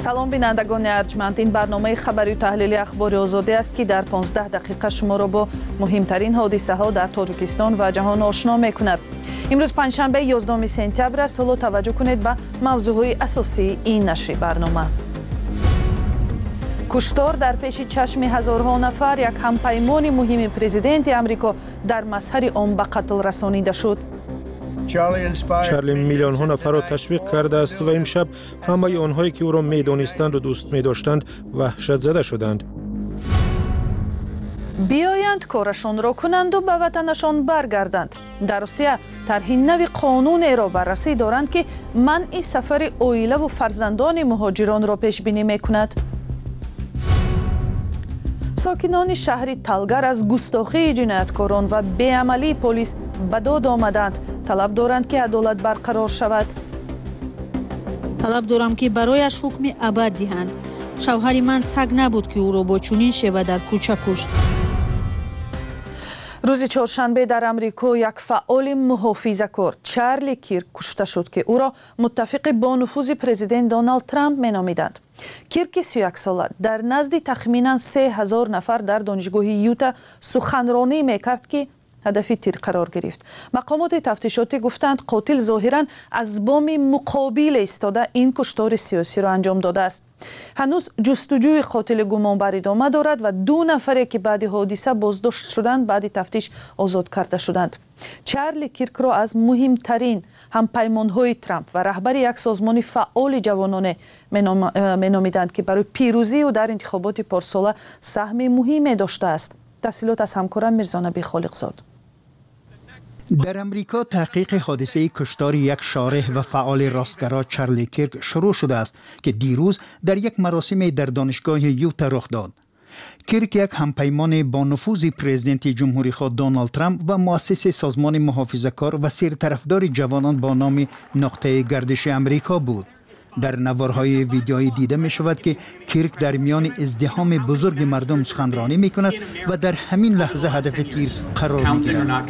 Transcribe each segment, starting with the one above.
سلام بینندگان ارجمند، این برنامه خبری و تحلیلی اخبار آزادی است که در 15 دقیقه شما را با مهمترین حادثه ها در تاجیکستان و جهان آشنا میکند. امروز پنجشنبه 11 سپتامبر است. حالا توجه کنید به موضوعهای اساسی این نشر برنامه. کشتار در پیش چشم هزارها نفر، یک همپیمان مهم پرزیدنت امریکا در مظهر آن به قتل رسانیده شد. چارلی میلیون ها نفر را تشویق کرده است و امشب همه آنهایی که او را میدانستند و دوست می‌داشتند وحشت زده شدند. بیایند کارشان را کنند و به وطنشان برگردند. در روسیه طرح نوی قانون را بررسی دارند که منع سفر عائله و فرزندان مهاجران را پیش بینی می‌کند. ساکنان شهر تلگر از گستاخی جنایتکاران و بیعملی پلیس به داد آمدند. طلب دارند که عدالت برقرار شود. طلب دارم که برایش حکم ابد دهند. شوهر من سگ نبود که او را با چنین شیوه در کوچه کشت. روز چهارشنبه در امریکا یک فعال محافظه‌کار چارلی کیرک کشته شد که او را متفق با نفوذ پرزیدنت دونالد ترامپ مینامیدند. کیرک 31 ساله در نزد تخمینا 3000 نفر در دانشگاه یوتا سخنرانی میکرد که هدف تیر قرار گرفت. مقامات تفتیشاتی گفتند قاتل ظاهراً از بام مقابل ایستاده این کشتار سیاسی را انجام داده است. هنوز جستجوی قاتل گمانبر ادامه دارد و 2 نفر که بعد حادثه بازداشت شدند بعد تفتیش آزاد کرده شدند. چارلی کیرک را از مهمترین همپیمان‌های ترامپ و رهبر یک سازمان فعال جوانان مینامیدند که برای پیروزی او در انتخابات پارساله سهم مهمی داشته است. تفصیلات از همکارم میرزا نبی خالقزاد. در امریکا تحقیق حادثه کشتار یک شارح و فعال راستگرا چارلی کیرک شروع شده است که دیروز در یک مراسم در دانشگاه یوتا رخ داد. کیرک یک همپیمان با نفوذ پرزیدنت جمهوری خواہ دونالد ترامپ و مؤسس سازمان محافظه‌کار و سرطرفدار جوانان با نام نقطه گردش امریکا بود. در نوارهای ویدیویی دیده می شود که کیرک در میان ازدحام بزرگ مردم سخنرانی می کند و در همین لحظه هدف تیر قرار می گیرد.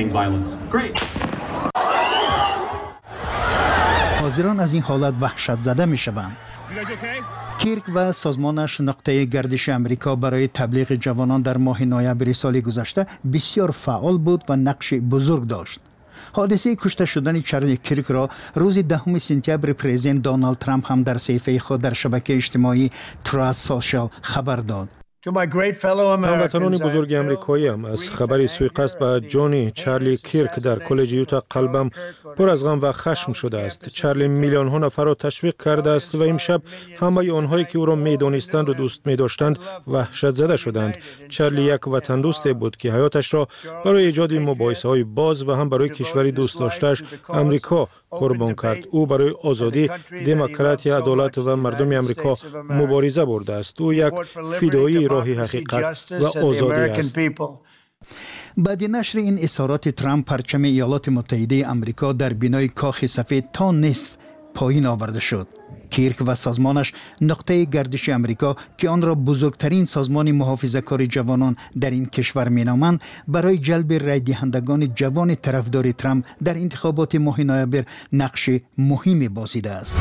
حاضران از این حالت وحشت زده می شوند. کیرک و سازمانش نقطه گردش امریکا برای تبلیغ جوانان در ماه نوامبر سال گذشته بسیار فعال بود و نقش بزرگ داشت. حادثه کشته شدن چارلی کیرک را روز 10 سپتامبر پرزیدنت دونالد ترامپ هم در صفحه خود در شبکه اجتماعی تروث سوشال خبر داد. هموطنان بزرگ امریکایی هم از خبر سوءقصد به جان چارلی کیرک در کالج یوتا قلبم پر از غم و خشم شده است. چارلی میلیون ها نفر را تشویق کرده است و امشب همه آنهایی که او را میدانستند و دوست می‌داشتند وحشت زده شدند. چارلی یک وطن دوست بود که حیاتش را برای ایجاد مباحثه‌های باز و هم برای کشوری دوست داشته‌اش امریکا قربان کرد. او برای آزادی، دموکراسی، عدالت و مردم امریکا مبارزه برده است. او یک فدایی راه حقیقت و آزادی است. بعد نشر این اظهارات ترامپ پرچم ایالات متحده امریکا در بنای کاخ سفید تا نصف پایین آورده شد. کیرک و سازمانش نقطه گردش امریکا که آن را بزرگترین سازمان محافظه‌کار جوانان در این کشور مینامند برای جلب رای دهندگان جوان طرفدار ترامپ در انتخابات ماه نوامبر نقش مهمی بازیده است.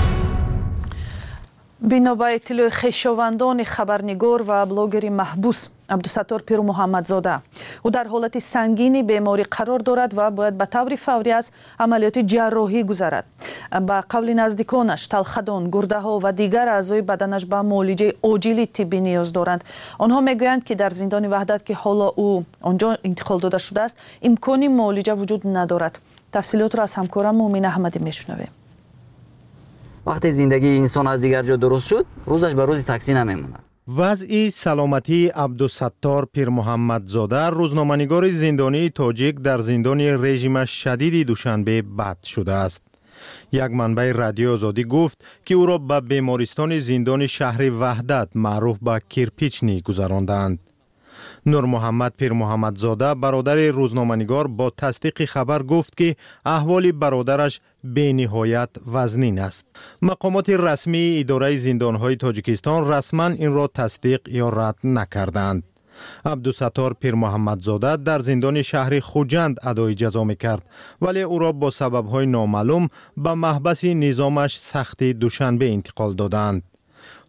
بنا به اطلاع خویشاوندان خبرنگار و بلاگر محبوس عبدالستار پیر محمدزاده، او در حالت سنگین بیماری قرار دارد و باید به طور فوری از عملیات جراحی گذرد. به قول نزدیکانش تلخدان، گرده ها و دیگر اعضای بدنش به معالجه عاجل طبی نیاز دارند. آنها میگویند که در زندان وحدت که حالا او آنجا انتقال داده شده است امکانی معالجه وجود ندارد. تفصیلات را از همکارم مومن احمدی میشنویم. وقتی زندگی انسان از دیگر جا درست شد، روزش به روز تاکسی نمیمونه. وضع سلامتی عبدالستار پیر محمدزاده، روزنامه‌نگار زندانی تاجیک در زندان رژیم شدید دوشنبه بد شده است. یک منبع رادیو آزادی گفت که او را به بیمارستان زندان شهر وحدت معروف به کرپیچنی گذراندند. نور محمد پیر محمدزاده برادر روزنامه‌نگار با تصدیق خبر گفت که احوال برادرش به نهایت وزنین است. مقامات رسمی اداره زندان‌های تاجیکستان رسما این را تصدیق یا رد نکردند. عبدالستار پیر محمدزاده در زندان شهر خوجند ادای جزا می‌کرد، ولی او را با سبب‌های نامعلوم به محبس نظامش سخت دوشنبه انتقال دادند.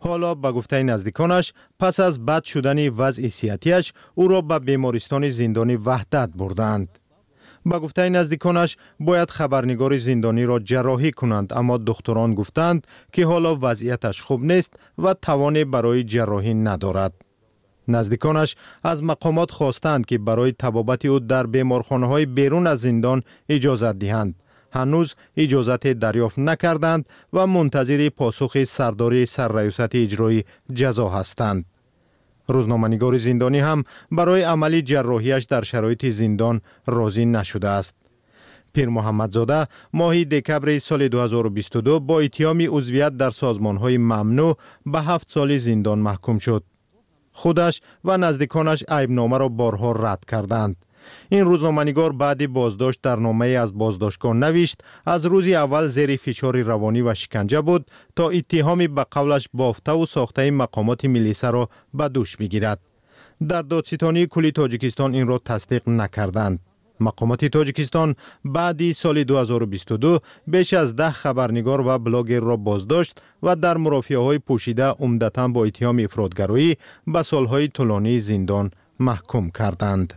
حالا به گفته نزدیکانش پس از بد شدن وضع صحتیش او را به بیمارستان زندانی وحدت بردند. به گفته نزدیکانش باید خبرنگار زندانی را جراحی کنند، اما دکتران گفتند که حالا وضعیتش خوب نیست و توان برای جراحی ندارد. نزدیکانش از مقامات خواستند که برای طبابت او در بیمارخانه‌های بیرون از زندان اجازت دهند. هنوز اجازت دریافت نکردند و منتظر پاسخ سرداری سرریاست اجرایی جزا هستند. روزنامه‌نگار زندانی هم برای عمل جراحیش در شرایط زندان راضی نشده است. پیر محمدزاده ماه دکبر سال 2022 با اتهام عضویت در سازمان‌های ممنوع به 7 سال زندان محکوم شد. خودش و نزدیکانش عیبنامه را بارها رد کردند. این روزنامه‌نگار بعد بازداشت در نامه از بازداشتگاه نوشت از روز اول زیر فشار روانی و شکنجه بود تا اتهام به قولش بافته و ساخته مقامات ملیسه را به دوش بگیرد. در دادستانی کلی تاجیکستان این را تصدیق نکردند. مقامات تاجیکستان بعد سال 2022 بیش از 10 خبرنگار و بلاگر را بازداشت و در مرافعه‌های پوشیده عمدتاً با اتهام افراطگرایی به سالهای طولانی زندان محکوم کردند.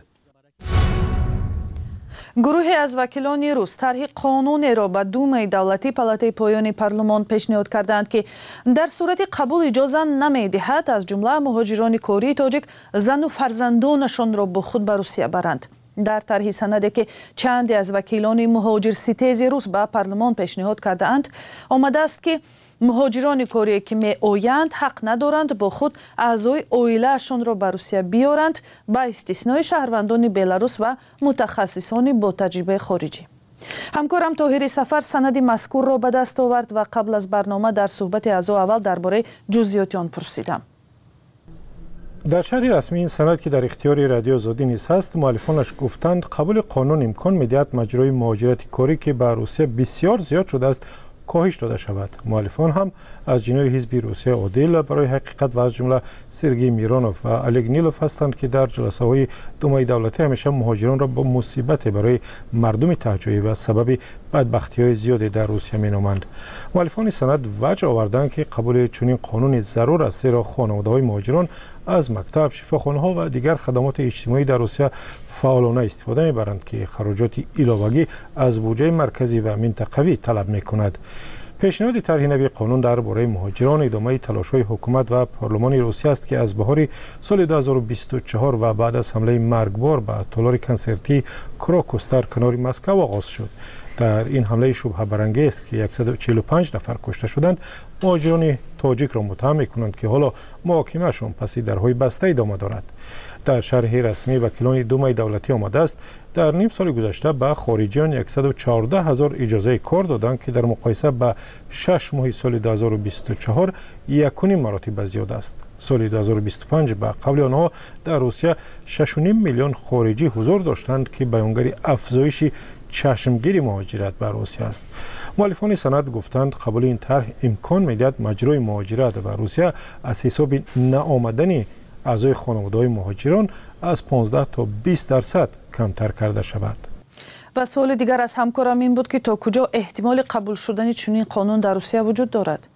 گروهی از وکیلان روس طرح قانون را به دومای دولتی پالاتای پایانی پارلمان پیشنهاد کردند که در صورت قبول اجازه نمی‌دهد از جمله مهاجران کوری تاجیک زن و فرزندانشان را با خود به روسیه برند. در طرح سندی که چندی از وکیلان مهاجر ستیز روس به پارلمان پیشنهاد کردند آمده است که مهاجران کوری که می آیند حق ندارند با خود اعضای عائله‌شان را به روسیه بیارند با استثنای شهروندان بلاروس و متخصصان با تجربه خارجی. همکارم طاهر سفر سند مذکور را به دست آورد و قبل از برنامه در صحبت از اول درباره جزئیات آن پرسیدم. در شرح رسمی این سند که در اختیار رادیو آزادی نیز هست، مؤلفانش گفتند قبول قانون امکان می‌دهد مجرای مهاجرت کوری که به روسیه بسیار زیاد شده است کاهش داده شود. مؤلفان هم از جناح حزب روسیه عادل برای حقیقت و از جمله سرگئی میرانوف و الگ نیلوف هستند که در جلسه‌های دومای دولتی همیشه مهاجران را با مصیبت برای مردم تهجوی و سبب بدبختی‌های زیادی در روسیه می‌نامند. مؤلفان سند وجه آوردند که قبول چنین قانون ضرور است، زیرا خانواده‌های مهاجران از مکتب، شفاخانه‌ها و دیگر خدمات اجتماعی در روسیه فعالانه استفاده می‌برند که خراجات علاوه‌ای از بودجه مرکزی و منطقوی طلب می‌کند. پیشنهاد طرح نوی قانون درباره مهاجران ادامه تلاش‌های حکومت و پارلمان روسیه است که از بهار سال 2024 و بعد از حمله مرگبار به تالار کنسرتی کراکوس در کنار مسکو آغاز شد. در این حمله شبهه برانگیز که 145 نفر کشته شدند، مهاجران تاجیک را متهم می‌کنند که حالا محاکمه‌شان پس درهای بسته ادامه دارد. در شرح رسمی وکیلان دومای دولتی آمده است در نیم سال گذشته به خارجیان 114,000 اجازه کار دادند که در مقایسه با 6 ماه سال 2024 یکونیم مراتب زیاد است. سال 2025 به قبل آنها در روسیه 6.5 میلیون خارجی حضور داشتند که بیانگر افزایش چشمگیر مهاجرت بر روسیه است. مؤلفان سند گفتند قبول این طرح امکان می‌دهد مجرای مهاجرت به روسیه از حساب نآمدن اعضای خانواده‌های مهاجران از 15 تا 20% کمتر کرده شود. و سوال دیگر از همکارم این بود که تا کجا احتمال قبول شدن چنین قانون در روسیه وجود دارد؟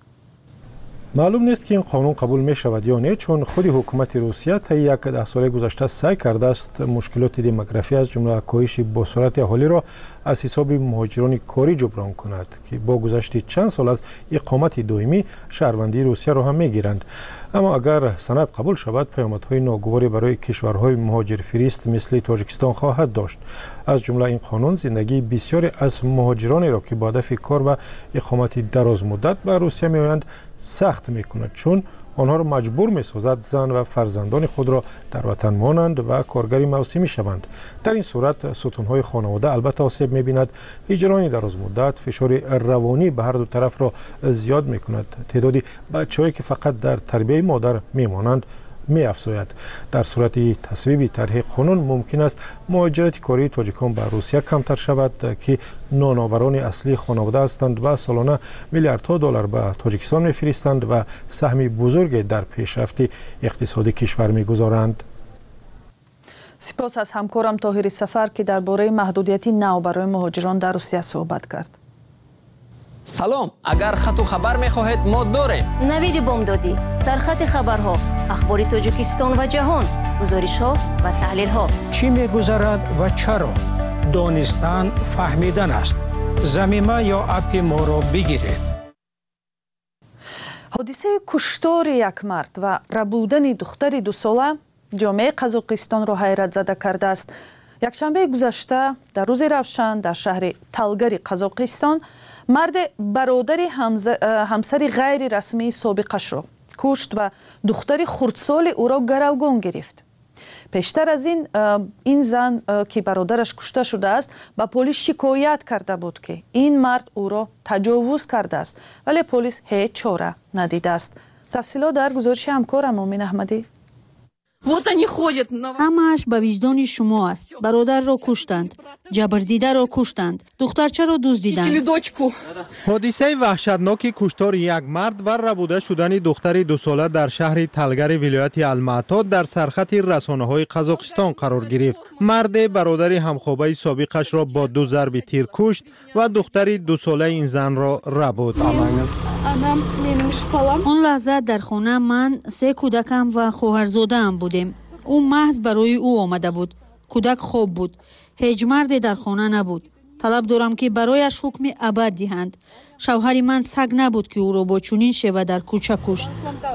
معلوم نیست که این قانون قبول می شود یا نه، چون خود حکومت روسیه تا 10 سال گذشته سعی کرده است مشکلات دموگرافی از جمله کاهش بساط اهالی را از حساب مهاجران کاری جبران کند که با گذشت چند سال از اقامت دائمی شهروندی روسیه را هم می گیرند. اما اگر سند قبول شود پیامدهای ناگواری برای کشورهای مهاجر فریست مثل تاجیکستان خواهد داشت. از جمله این قانون زندگی بسیاری از مهاجرانی را که با هدف کار و اقامت دراز مدت به روسیه میآیند سخت میکند، چون آنها را مجبور می‌سازد زن و فرزندان خود را در وطن مانند و کارگری موسمی شوند. در این صورت ستون‌های خانواده البته آسیب می‌بیند. هجرانی دراز مدت فشار روانی به هر دو طرف را زیاد می‌کند. تعدادی بچه‌هایی که فقط در تربیت مادر می‌مانند می‌افزاید. در صورت تصویب طرح قانون ممکن است مهاجرت کاری تاجیکان به روسیه کمتر شود که نانآوران اصلی خانواده هستند و سالانه میلیاردها دلار به تاجیکستان می‌فرستند و سهمی بزرگ در پیشرفت اقتصادی کشور می‌گذارند. سپاس از همکارم طاهر سفر که درباره محدودیت نو برای مهاجران در روسیه صحبت کرد. سلام، اگر خط و خبر می‌خواهید ما داریم. نوید بامدادی، سرخط خبرها، اخبار تاجیکستان و جهان، گزارش‌ها و تحلیل‌ها. چی می‌گذرد و چرا؟ دانستن فهمیدن است. زمینه یا اپ ما را بگیرید. حادثه کشتار یک مرد و ربودن دختر 2 ساله جامعه قزاقستان را حیرت زده کرده است. یکشنبه گذشته در روز روشن در شهر تالگری قزاقستان مرد برادر همسر غیر رسمی سابقش را کشت و دختر خردسال او را گروگان گرفت. پیشتر از این زن که برادرش کشته شده است به پلیس شکایت کرده بود که این مرد او را تجاوز کرده است، ولی پلیس هیچ چاره ندیده است. تفصیلات در گزارش همکارم مومن احمدی. همه‌اش به وجدان شما است. برادر را کشتند، جبردیده را کشتند، دخترچه را دزدیدند. حادثه وحشتناک کشتار یک مرد و ربوده شدن دختر 2 ساله در شهر تالگری ولایت الماتا در سرخط رسانه‌های قزاقستان قرار گرفت. مرد برادر همخوابه سابقش را با 2 ضرب تیر کشت و دختر 2 ساله این زن را ربود. آن لحظه در خانه من 3 کودکم و خواهرزاده‌ام بودیم. او محض برای او آمده بود. کودک خوب بود. هیچ مردی در خانه نبود. طلب دارم که برایش حکم ابد دهند. شوهر من سگ نبود که او را با چنین شیوه در کوچه کشت.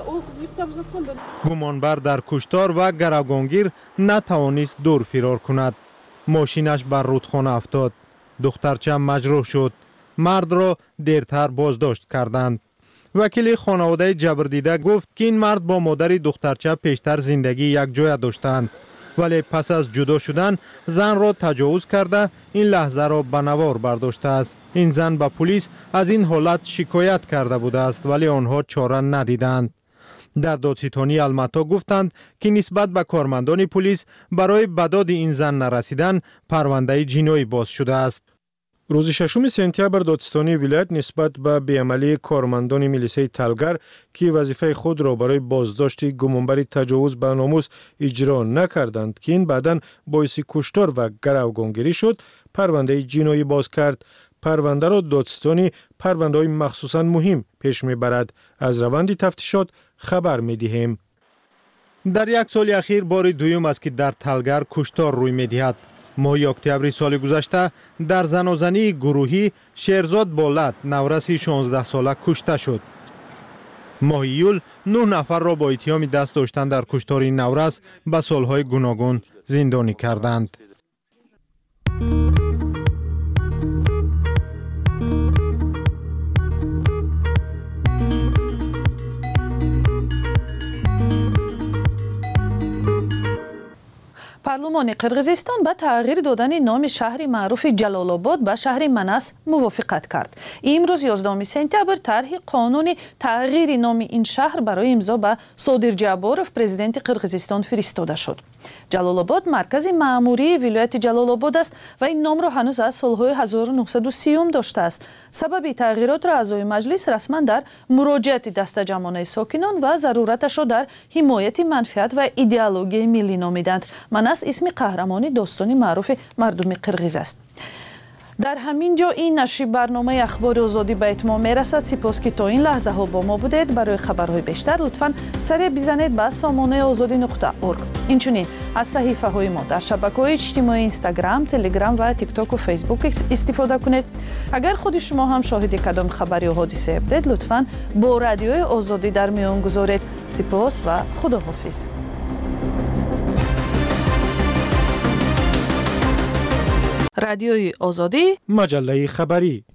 گمانبر در کشتار و گروگانگیر نتوانست دور فرار کند. ماشینش بر رودخانه افتاد. دخترچه مجروح شد. مرد را دیرتر بازداشت کردند. وکیل خانواده جبردیده گفت که این مرد با مادر دخترچه پیشتر زندگی یک جای داشتند، ولی پس از جدا شدن زن را تجاوز کرده این لحظه را به نوار برداشته است. این زن به پلیس از این حالت شکایت کرده بوده است، ولی آنها چاره ندیدند. در دادستانی الماتا گفتند که نسبت به کارمندان پلیس برای بداد این زن نرسیدن پرونده جنایی باز شده است. روز 6 سپتامبر دادستانی ولایت نسبت به بیعملی کارمندان میلیسه تالگر که وظیفه خود را برای بازداشت گمانبر تجاوز به ناموس اجرا نکردند که این بعداً باعث کشتار و گروگانگیری شد، پرونده جنایی باز کرد. پرونده را دادستانی پرونده‌های مخصوصاً مهم پیش میبرد. از روند تفتیشات خبر میدهیم. در یک سال اخیر بار دوم است که در تالگر کشتار روی میدهد. ماه اکتبر سال گذشته در زنازنی گروهی شیرزاد بولت نورس 16 ساله کشته شد. ماه ایول 9 نفر را با اتهام دست داشتن در کشتار این نورس به سالهای گوناگون زندانی کردند. پارلمان قرغیزستان به تغییر دادن نام شهر معروف جلال‌آباد به شهر مناس موافقت کرد. امروز 11 سپتامبر طرح قانون تغییر نام این شهر برای امضا به صادر جابروف پرزیدنت قرغیزستان فرستاده شد. جلال‌آباد مرکز مأموری ولایت جلال‌آباد است و این نام را هنوز از سالهای 1930 داشته است. سبب تغییرات را اعضای مجلس رسما در مراجعت دسته جمعانه ساکنان و ضرورتش را در حمایت منفعت و ایدئولوژی ملی نامیدند. مناس اسم قهرمانی داستانی معروف مردم قرغیز است. در همین جا این نشر برنامه اخبار آزادی به اتمام میرسد. سپاس که تا این لحظه ها با ما بودید. برای خبرهای بیشتر لطفاً سریع بزنید به سامانه azadi.org. اینچنین از صحیفه های ما در شبکه‌های اجتماعی اینستاگرام، تلگرام و تیک تاک و فیسبوک استفاده کنید. اگر خود شما هم شاهد کدام خبری و حادثه بودید لطفاً با رادیوی آزادی در میان گذارید. سپاس و خداحافظ. رادیوی آزادی، مجله خبری.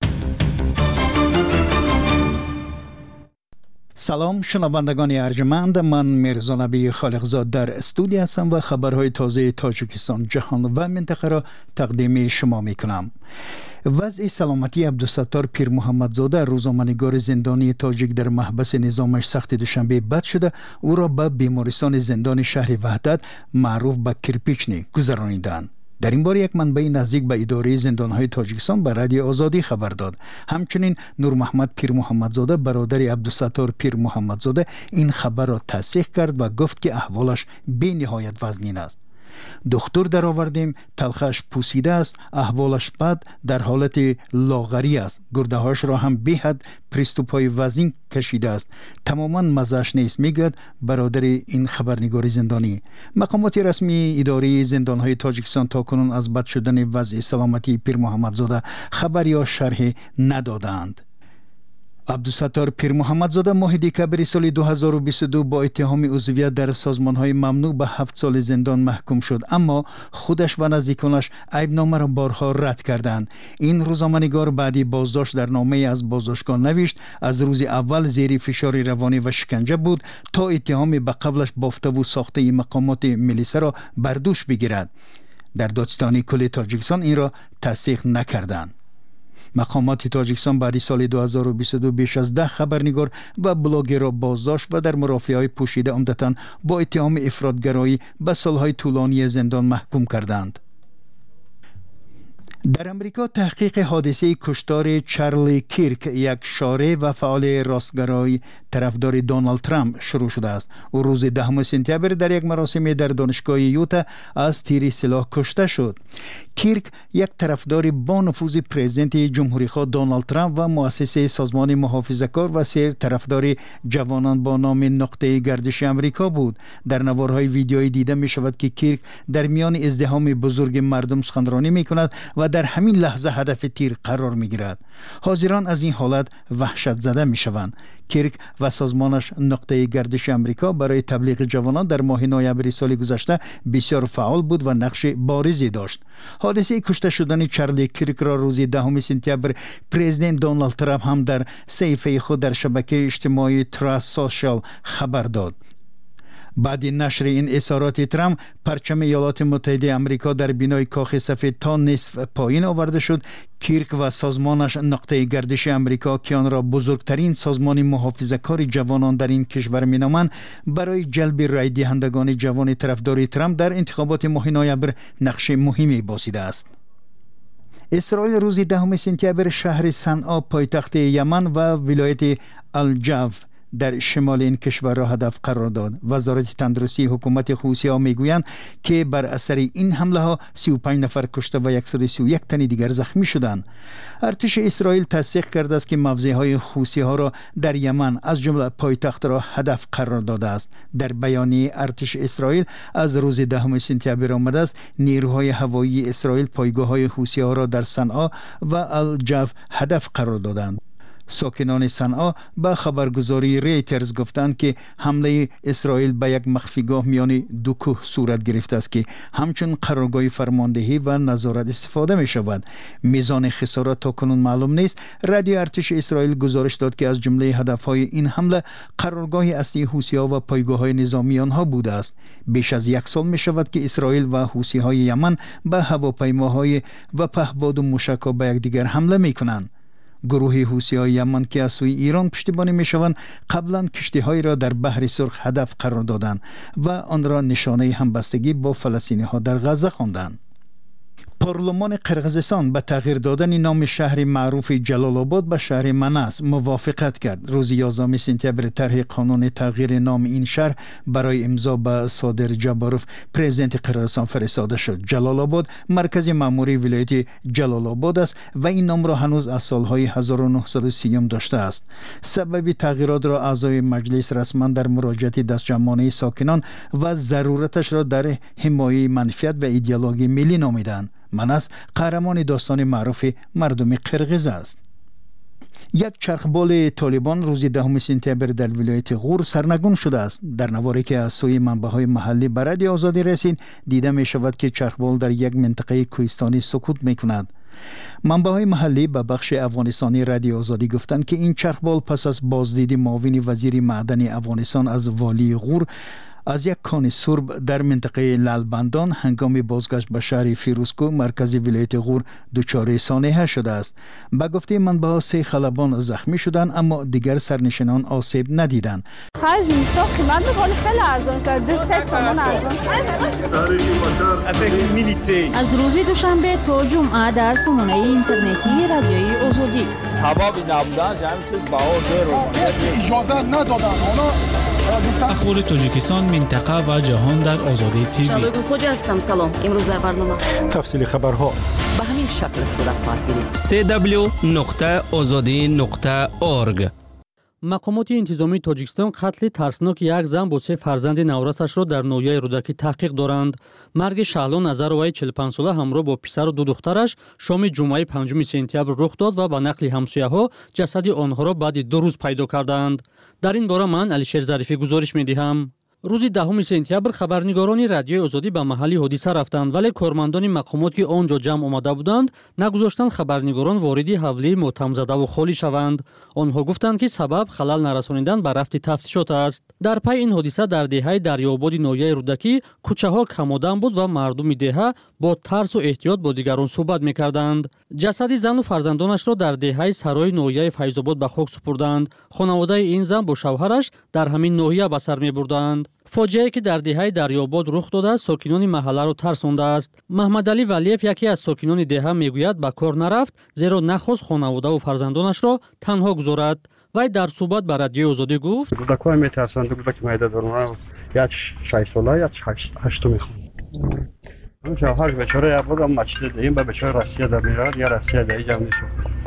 سلام شنوندگان ارجمند، من میرزا نبی خالقزاد در استودیو هستم و خبرهای تازه تاجیکستان، جهان و منطقه را تقدیم شما می کنم. وضع سلامتی عبدالستار پیر محمدزاده، روزنامه‌نگار زندانی تاجیک در محبس نظامش سخت دوشنبه بد شده، او را به بیمارستان زندان شهر وحدت معروف به کرپیچنی گذرانیدند. در این باره یک منبع نزدیک به اداره زندانهای تاجیکستان به رادیو آزادی خبر داد. همچنین نور محمد پیر محمدزاده برادر عبدالستار پیر محمدزاده این خبر را تصدیق کرد و گفت که احوالش بی نهایت وزنین است. دکتر در آوردیم، تلخش پوسیده است، احوالش بد، در حالت لاغری است. گرده‌هاش را هم بیحد پریستوپای وزن کشیده است. تماما مزه‌اش نیست، میگوید برادر این خبرنگار زندانی. مقامات رسمی اداره زندان‌های تاجیکستان تاکنون از بد شدن وضع سلامتی پیر محمدزاده خبر یا شرح ندادند. عبدالستار پیر محمدزاده ماه دکبر سال 2022 با اتهام عضویت در سازمان‌های ممنوع به 7 سال زندان محکوم شد، اما خودش و نزدیکانش عیبنامه را بارها رد کردند. این روزنامه‌نگار بعدی بازداشت در نامه از بازداشتگاه نوشت از روز اول زیر فشار روانی و شکنجه بود تا اتهام به قبلش بافته و ساخته مقامات ملیسه را بر دوش بگیرد. در دادستانی کل تاجیکستان این را تصدیق نکردند. مقامات تاجیکستان بعد سال 2022 بیش از 10 خبرنگار و بلاگر را بازداشت و در مرافعه‌های پوشیده عمدتاً با اتهام افراط‌گرایی به سالهای طولانی زندان محکوم کردند. در امریکا تحقیق حادثه کشتار چارلی کیرک، یک شارع و فعال راستگرای طرفدار دونالد ترامپ شروع شده است. او روز 10 سپتامبر در یک مراسم در دانشگاه یوتا از تیر سلاح کشته شد. کیرک یک طرفدار با نفوذ پرزیدنت جمهوری‌خواه دونالد ترامپ و مؤسس سازمان محافظه‌کار و سیر طرفدار جوانان با نام نقطه گردش امریکا بود. در نوارهای ویدیویی دیده می شود که کیرک در میان ازدحام بزرگ مردم سخنرانی می کند و در همین لحظه هدف تیر قرار می گیرد. حاضران از این حالت وحشت زده می شوند. کیرک و سازمانش نقطه گردش امریکا برای تبلیغ جوانان در ماه نوامبر سال گذشته بسیار فعال بود و نقش بارزی داشت. حادثه کشته شدن چارلی کیرک را روز 10 سپتامبر پرزیدنت دونالد ترامپ هم در صفحه خود در شبکه اجتماعی تراست سوشال خبر داد. بعد نشر این اظهارات ترامپ، پرچم ایالات متحده آمریکا در بینای کاخ سفید تا نصف پایین آورده شد. کیرک و سازمانش نقطه گردش امریکا که آن را بزرگترین سازمان محافظه‌کار جوانان در این کشور می‌نامند، برای جلب رای دهندگان جوان طرفدار ترامپ در انتخابات ماه نوامبر نقش مهمی بازیده است. اسرائیل روز 10 سپتامبر شهر صنعا پایتخت یمن و ولایت الجوف در شمال این کشور را هدف قرار داد. وزارت تندرستی حکومت حوثی‌ها میگویند که بر اثر این حمله ها 35 نفر کشته و 131 تن دیگر زخمی شدند. ارتش اسرائیل تصدیق کرده است که موضع‌های حوثی‌ها را در یمن از جمله پایتخت را هدف قرار داده است. در بیانیه ارتش اسرائیل از روز 10 سپتامبر آمده است نیروهای هوایی اسرائیل پایگاه‌های حوثی‌ها را در صنعا و الجوف هدف قرار دادند. ساکنان صنعا به خبرگزاری ریترز گفتند که حمله اسرائیل به یک مخفیگاه میان دو کوه صورت گرفته است که همچون قرارگاه فرماندهی و نظارت استفاده می شود. میزان خسارات تا کنون معلوم نیست. رادیو ارتش اسرائیل گزارش داد که از جمله هدفهای این حمله قرارگاه اصلی حوثی‌ها و پایگاه‌های نظامی آنها بوده است. بیش از 1 سال می شود که اسرائیل و حوثی‌های یمن به هواپیماهای و پهپاد و موشک‌ها به یکدیگر حمله می کنند. گروه حوثی‌های یمن که از سوی ایران پشتیبانی می‌شوند قبلا کشتی‌هایی را در بحر سرخ هدف قرار دادند و آن را نشانه همبستگی با فلسطینی‌ها در غزه خواندند. پارلمان قرقیزستان به تغییر دادن نام شهر معروف جلال آباد به شهر مناس موافقت کرد. روز 11 سپتامبر طرح قانون تغییر نام این شهر برای امضا به صادر جباروف پرزیدنت قرقیزستان فرستاده شد. جلال آباد مرکز مأموری ولایت جلال آباد است و این نام را هنوز از سالهای 1930 داشته است. سبب تغییرات را اعضای مجلس رسما در مراجعه دستجمعانه ساکنان و ضرورتش را در حمایه منفیت و ایدئولوژی ملی نامیدند. مناس قهرمان داستان معروف مردم قرقیز است. یک چرخبال طالبان روز 10 سپتامبر در ولایت غور سرنگون شده است. در نواری که از سوی منبع‌های محلی به رادیو آزادی رسید دیده می شود که چرخبال در یک منطقه کوهستانی سقوط می کند. منبع‌های محلی به بخش افغانستانی رادیو آزادی گفتند که این چرخبال پس از بازدید معاون وزیر معدن افغانستان از والی غور از یک کان سرب در منطقه لالبندان هنگام بازگشت به شهر فیروزکو مرکز ولایت غور دچار سانحه شده است. به گفته منبع‌ها 3 خلبان زخمی شدند اما دیگر سرنشینان آسیب ندیدند. خرج اینستا قیمت می‌کنه خیلی ارزان شده. 2 تومان ارزان شده. از روز دوشنبه تا جمعه در سامانه اینترنتی رادیوی آزادی سبب نبودن همین چیز بها زیرو اجازه ندادن. حالا اخبار تاجیکستان، منطقه و جهان در آزادی تیوی. شادگل خوجا هستم. سلام. امروز در برنامه تفصیل خبرها به همین شکل صورت خواهد گرفت. www.azadi.org. مقامات انتظامی تاجیکستان قتل ترسناک یک زن با 3 فرزند نورسش را در ناحیه رودکی تحقیق دارند. مرگ شهلا نظروی 45 ساله همراه با پسر و 2 دخترش شام جمعه 5 سپتامبر رخ داد و با نقل همسایه‌ها جسد آنها را بعد 2 روز پیدا کردند. در این باره من علیشیر ظریفی گزارش می‌دهم. روز 10 سپتامبر خبرنگاران رادیوی آزادی به محل حادثه رفتند، ولی کارمندان مقامات که آنجا جمع آمده بودند نگذاشتند خبرنگاران وارد حوله ماتم زده و خالی شوند. آنها گفتند که سبب خلل نرسانیدن به رفت تفتیشات است. در پی این حادثه در دهه دریاباد ناحیه رودکی کوچه‌ها کم‌آدم بود و مردم دهه با ترس و احتیاط با دیگران صحبت می‌کردند. جسد زن و فرزندانش را در دهه سرای ناحیه فیض‌آباد به خاک سپردند. خانواده این زن با شوهرش در همین ناحیه به سر می‌بردند. فاجعه‌ای که در دهه دریاباد رخ داده ساکنان محله را ترسانده است. محمد علی ولیف یکی از ساکنان دهه میگوید به کار نرفت، زیرا نخواست خانواده و فرزندانش را تنها گذارد. وی در صحبت با رادیوی آزادی گفت: کودکان میترسند که میده دارن، یک 6 ساله یک 8 میخوان. اون شوهر بیچاره عباد هم مچله دیم به بیچاره روسیه در میراد یا روسیه در اینجا میشه.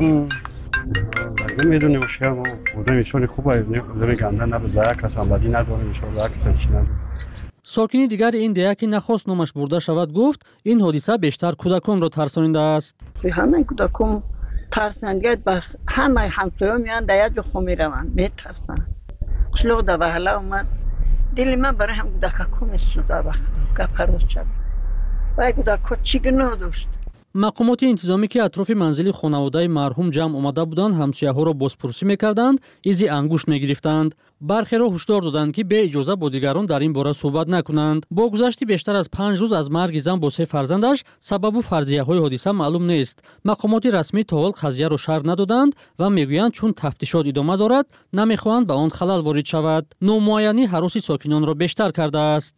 میدونی مشکل ما بوده میشونی خوبه بودن گنده نبوده کس همبدی نداره میشونه یک تنشی نداره. ساکنی دیگر این دهه که نخواست نامش برده شود گفت این حادثه بیشتر کودکان را ترسانیده است. همه کودکان ترسند، به همه همسایه‌ها میان در یک خو میروند میترسند. شلوغ در وهله اومد دل من برای هم کودکان میسوزه وقت گپ روز شد و کودکان چی گناه داشت. مقامات انتظامی که اطراف منزل خانواده مرحوم جمع آمده بودند همسایه‌ها را بازپرسی می‌کردند، ایزی انگشت می‌گرفتند. برخی را هشدار دادند که به اجازه با دیگران در این باره صحبت نکنند. با گذشت بیشتر از 5 روز از مرگ زن با 3 فرزندش سبب و فرضیه‌های حادثه معلوم نیست. مقامات رسمی تا حال قضیه را شرح ندادند و میگویند چون تفتیشات ادامه دارد نمی‌خواهند به آن خلل وارد شود. نامعینی هراس ساکنان را بیشتر کرده است.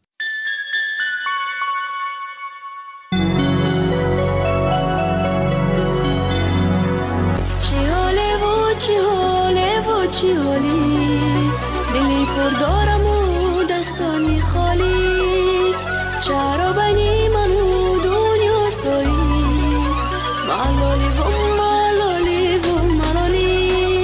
چی حالی دلی پر دارم و دستانی خالی چرا بنی منو دنیاست دایی ملالی و ملالی و ملالی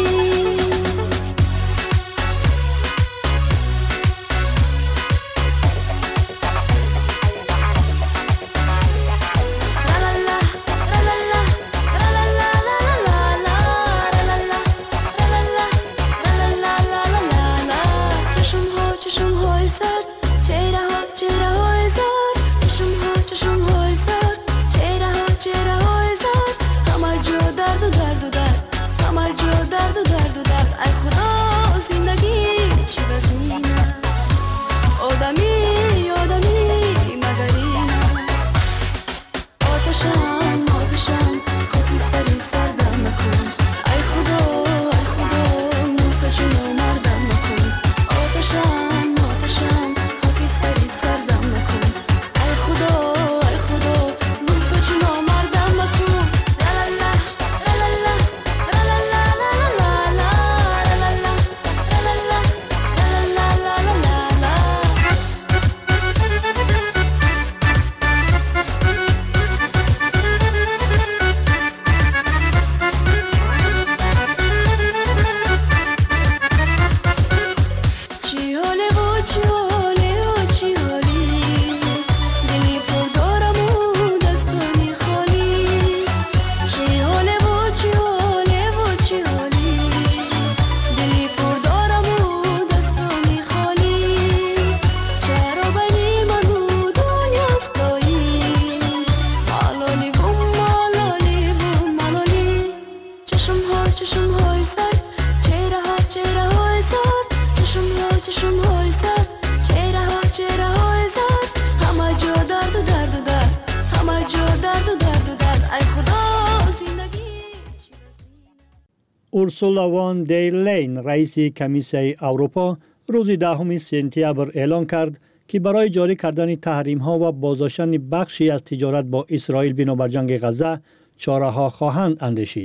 اورسولا وان در لین رئیس کمیسیون اروپا روز 10 سپتامبر اعلام کرد که برای جاری کردن تحریم‌ها و بازداشتن بخشی از تجارت با اسرائیل بنابر جنگ غزه چاره‌ها خواهند اندیشید.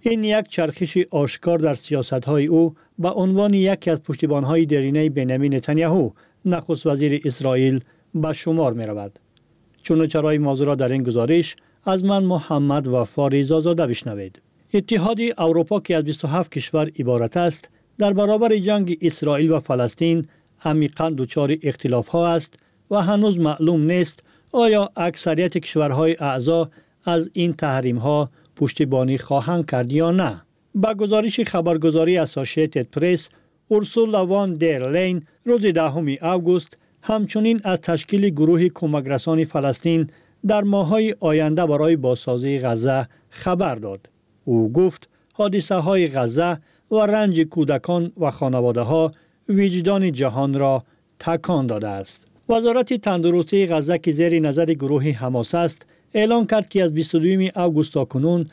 این یک چرخش آشکار در سیاست‌های او به عنوان یکی از پشتیبان‌های درینه بنیامین نتانیاهو نخست وزیر اسرائیل به شمار می‌رود. چنانچه موضوع را در این گزارش از من محمد وفا رضازاده بشنوید. اتحاد اروپا که از 27 کشور عبارت است، در برابر جنگ اسرائیل و فلسطین عمیقاً دچار اختلاف‌ها است و هنوز معلوم نیست آیا اکثریت کشورهای اعضا از این تحریم‌ها پشتیبانی خواهند کرد یا نه. با گزارش خبرگزاری اسوسییتد پرس، اورسولا وان در لین روز 10 آگوست همچنین از تشکیل گروه کمک‌رسان فلسطین در ماه‌های آینده برای بازسازی غزه خبر داد. او گفت حادثه‌های غزه و رنج کودکان و خانواده‌ها وجدان جهان را تکان داده است. وزارت تندرستی غزه که زیر نظر گروه حماس است، اعلام کرد که از 22 آگوست تا کنون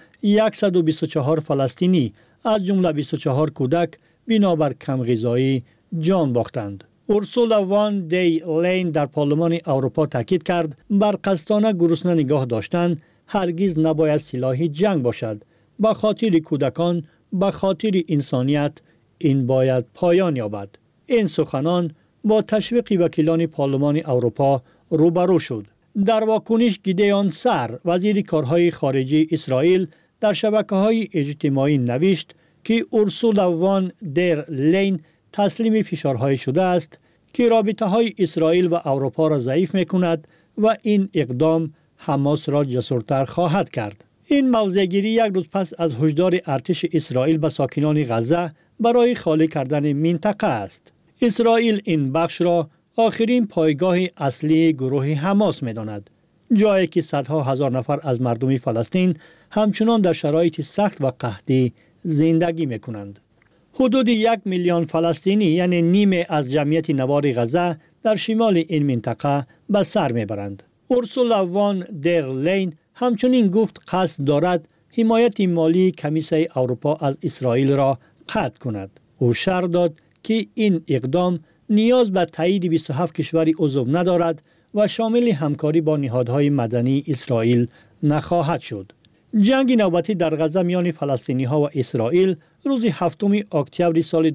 124 فلسطینی از جمله 24 کودک بنابر کم‌غذایی جان باختند. اورسولا وان دی لین در پارلمان اروپا تاکید کرد بر قصدانه گرسنه نگاه داشتن هرگز نباید سلاح جنگ باشد. به خاطر کودکان، به خاطر انسانیت این باید پایان یابد. این سخنان با تشویق وکیلان پارلمان اروپا روبرو شد. در واکنش گیدئون سار، وزیر کارهای خارجی اسرائیل، در شبکه‌های اجتماعی نوشت که اورسولا وان در لین تسلیم فشارهای شده است که رابطه‌های اسرائیل و اروپا را ضعیف می‌کند و این اقدام حماس را جسورتر خواهد کرد. این موضع‌گیری یک روز پس از هشدار ارتش اسرائیل به ساکنان غزه برای خالی کردن منطقه است. اسرائیل این بخش را آخرین پایگاه اصلی گروه حماس می‌داند، جایی که صدها هزار نفر از مردم فلسطین همچنان در شرایط سخت و قحطی زندگی می‌کنند. حدود 1 میلیون فلسطینی یعنی نیمه از جمعیت نوار غزه در شمال این منطقه به سر میبرند. اورسولا وان در لین همچنین گفت قصد دارد حمایت مالی کمیسیون اروپا از اسرائیل را قطع کند. او شرح داد که این اقدام نیاز به تایید 27 کشور عضو ندارد و شامل همکاری با نهادهای مدنی اسرائیل نخواهد شد. جنگ نوبتی در غزه میان فلسطینی ها و اسرائیل روز 7 اکتبر سال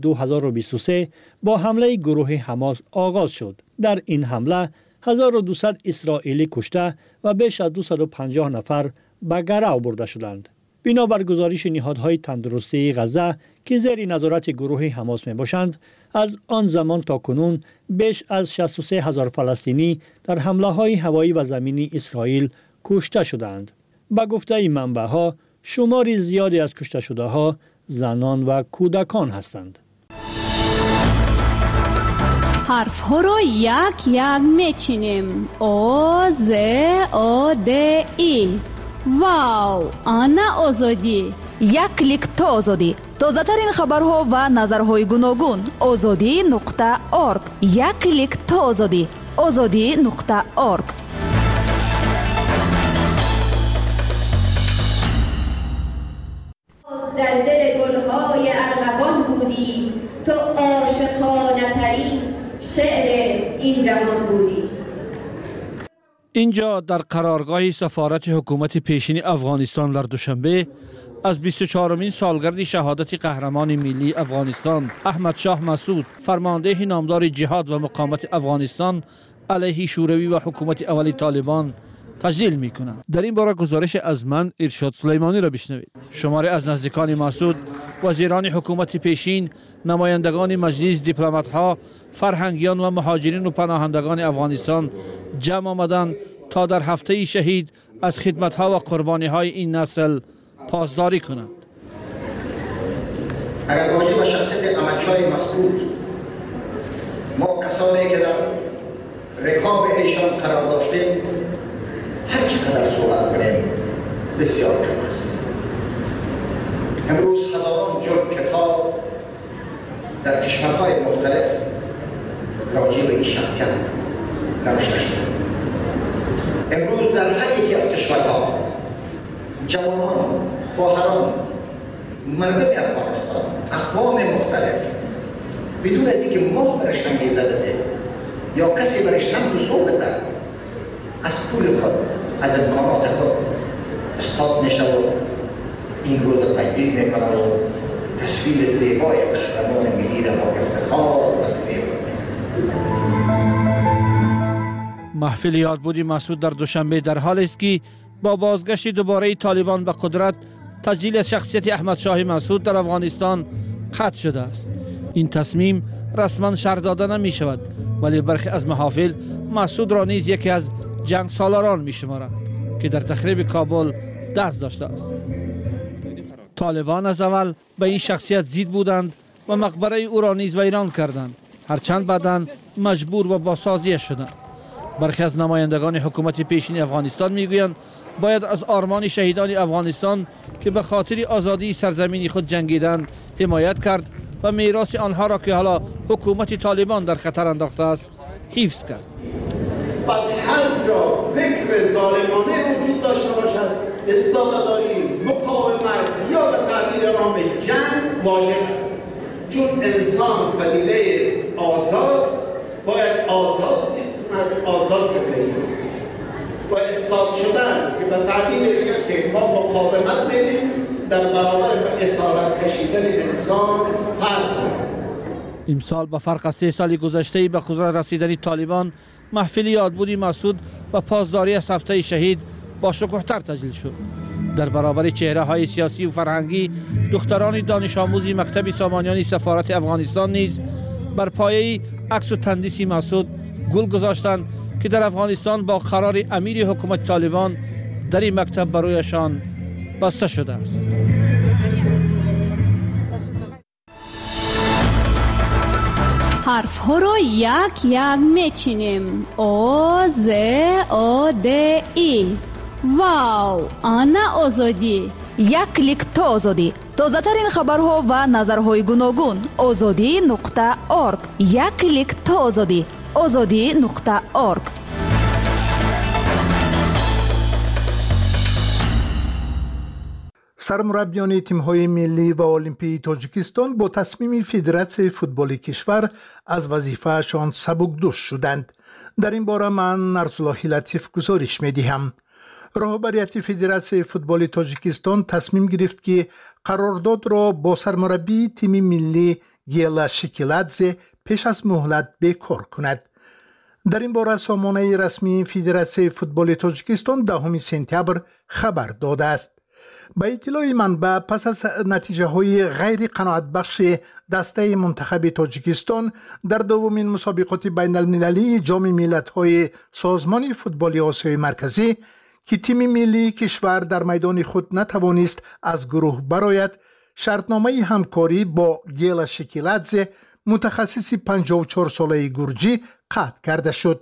2023 با حمله گروه حماس آغاز شد. در این حمله 1200 اسرائیلی کشته و بیش از 250 نفر به گرو برده شدند. بنابر گزارش نهادهای تندرستی غزه که زیر نظارت گروه حماس می باشند، از آن زمان تا کنون بیش از 63,000 فلسطینی در حمله های هوایی و زمینی اسرائیل کشته شدند. با گفته منبع‌ها شماری زیادی از کشته شده ها زنان و کودکان هستند. حرف ها را یک یک میچینیم. او ز او د ای. واو، آنا آزادی. یک کلیک تا آزادی. تازه ترین خبرها و نظرهای گوناگون. azadi.org. یک کلیک تا آزادی. azadi.org. در دل گلهای ارغوان بودی، تو عاشقانه ترین شعر این جهان بودی. اینجا در قرارگاه سفارت حکومت پیشین افغانستان در دوشنبه از 24مین سالگرد شهادت قهرمان ملی افغانستان احمد شاه مسعود، فرمانده نامدار جهاد و مقاومت افغانستان علیه شوروی و حکومت اولی طالبان تجلیل می کنند. در این باره گزارش از من ارشاد سلیمانی را بشنوید. شماری از نزدیکان مسعود، وزیران حکومت پیشین، نمایندگان مجلس، دیپلمات‌ها، فرهنگیان و مهاجرین و پناهندگان افغانستان جمع آمدند تا در هفته شهید از خدمت‌ها و قربانی‌های این نسل پاسداری کنند. اگر راجع به شخصیت احمدشاه مسعود ما کسانی که در رکاب ایشان قرار داشتیم هر چقدر صحبت کنیم بسیار کم است. امروز هزاران جلد کتاب در کشورهای مختلف راجع به این شخصیت نوشته شده. امروز در هر یکی از کشورها جوانان، خواهران، مردم افغانستان، اقوام مختلف بدون از اینکه ماه برش انگیزه بده یا کسی برش سمت و سو بده از پول خود، از امکانات خود استاد میشه و این روز تجدید میکنم و تشکیل زیبای قهرمان ملی را با افتخار رسمی محفل یادبود مسعود در دوشنبه در حال است که با بازگشت دوباره طالبان به قدرت تجلیل شخصیت احمد شاه مسعود در افغانستان قطع شده است. این تصمیم رسما شرح داده نمی شود، ولی برخی از محافل مسعود را نیز یکی از جنگ سالاران می شمارند که در تخریب کابل دست داشته است. طالبان از اول به این شخصیت زید بودند و مقبره او را نیز ویران کردند، هرچند بعداً مجبور به بازسازی شدند. برخی از نمایندگان حکومت پیشین افغانستان میگویند باید از آرمان شهیدان افغانستان که به خاطر آزادی سرزمین خود جنگیدند حمایت کرد و میراث آنها را که حالا حکومت طالبان در خطر انداخته است حفظ کرد. پس هر جا فکر ظالمانه وجود داشته باشد، استادداری، مقاومت یا به تعبیر عام جنگ واجب است. چون انسان پدیده است آزاد، باید آزاد از آزاد زندگی و اسقاط شدن که به تعبیر دیگر که ما مقاومت بدیم در برابر به اسارت کشیدن انسان فرق است. امسال به فرق از 3 سال گذشته به قدرت رسیدن طالبان، محفل یادبود مسعود و پاسداری از هفته شهید با شکوه‌تر تجلیل شد. در برابر چهره های سیاسی و فرهنگی، دختران دانش آموزی مکتب سامانیان سفارت افغانستان نیز بر پایه عکس و تندیس مسعود گل گذاشتند که در افغانستان با قرار امیر حکومت طالبان در این مکتب برایشان بسته شده است. حرف ها را یک یک میچینیم. آ ز آ د ای. واو، آنا آزادی. یک کلیک تا آزادی. تازه ترین خبرها و نظرهای گوناگون. azadi.org. یک کلیک تا آزادی. azadi.org. سرمربیان تیم‌های ملی و المپی تاجیکستان با تصمیم فدراسیون فوتبال کشور از وظیفه‌شان سبکدوش شدند. در این باره من نرسالله لطیف گزارش می‌دهم. رهبریت فدراسیون فوتبال تاجیکستان تصمیم گرفت که قرارداد را با سرمربی تیم ملی گیلا شکیلادزه پیش از مهلت بکار کند. در این باره سامانه رسمی فدراسیون فوتبال تاجیکستان 10 سپتامبر خبر داده است. به اطلاع منبع پس از نتیجه های غیر قناعت بخش دسته منتخب تاجیکستان در دومین مسابقات بین المللی جام ملت‌های سازمان فوتبال آسیای مرکزی که تیم ملی کشور در میدان خود نتوانست از گروه برآید، شرطنامه همکاری با گیلا شکیلادزه متخصص 54 ساله گرجی قطع کرده شد.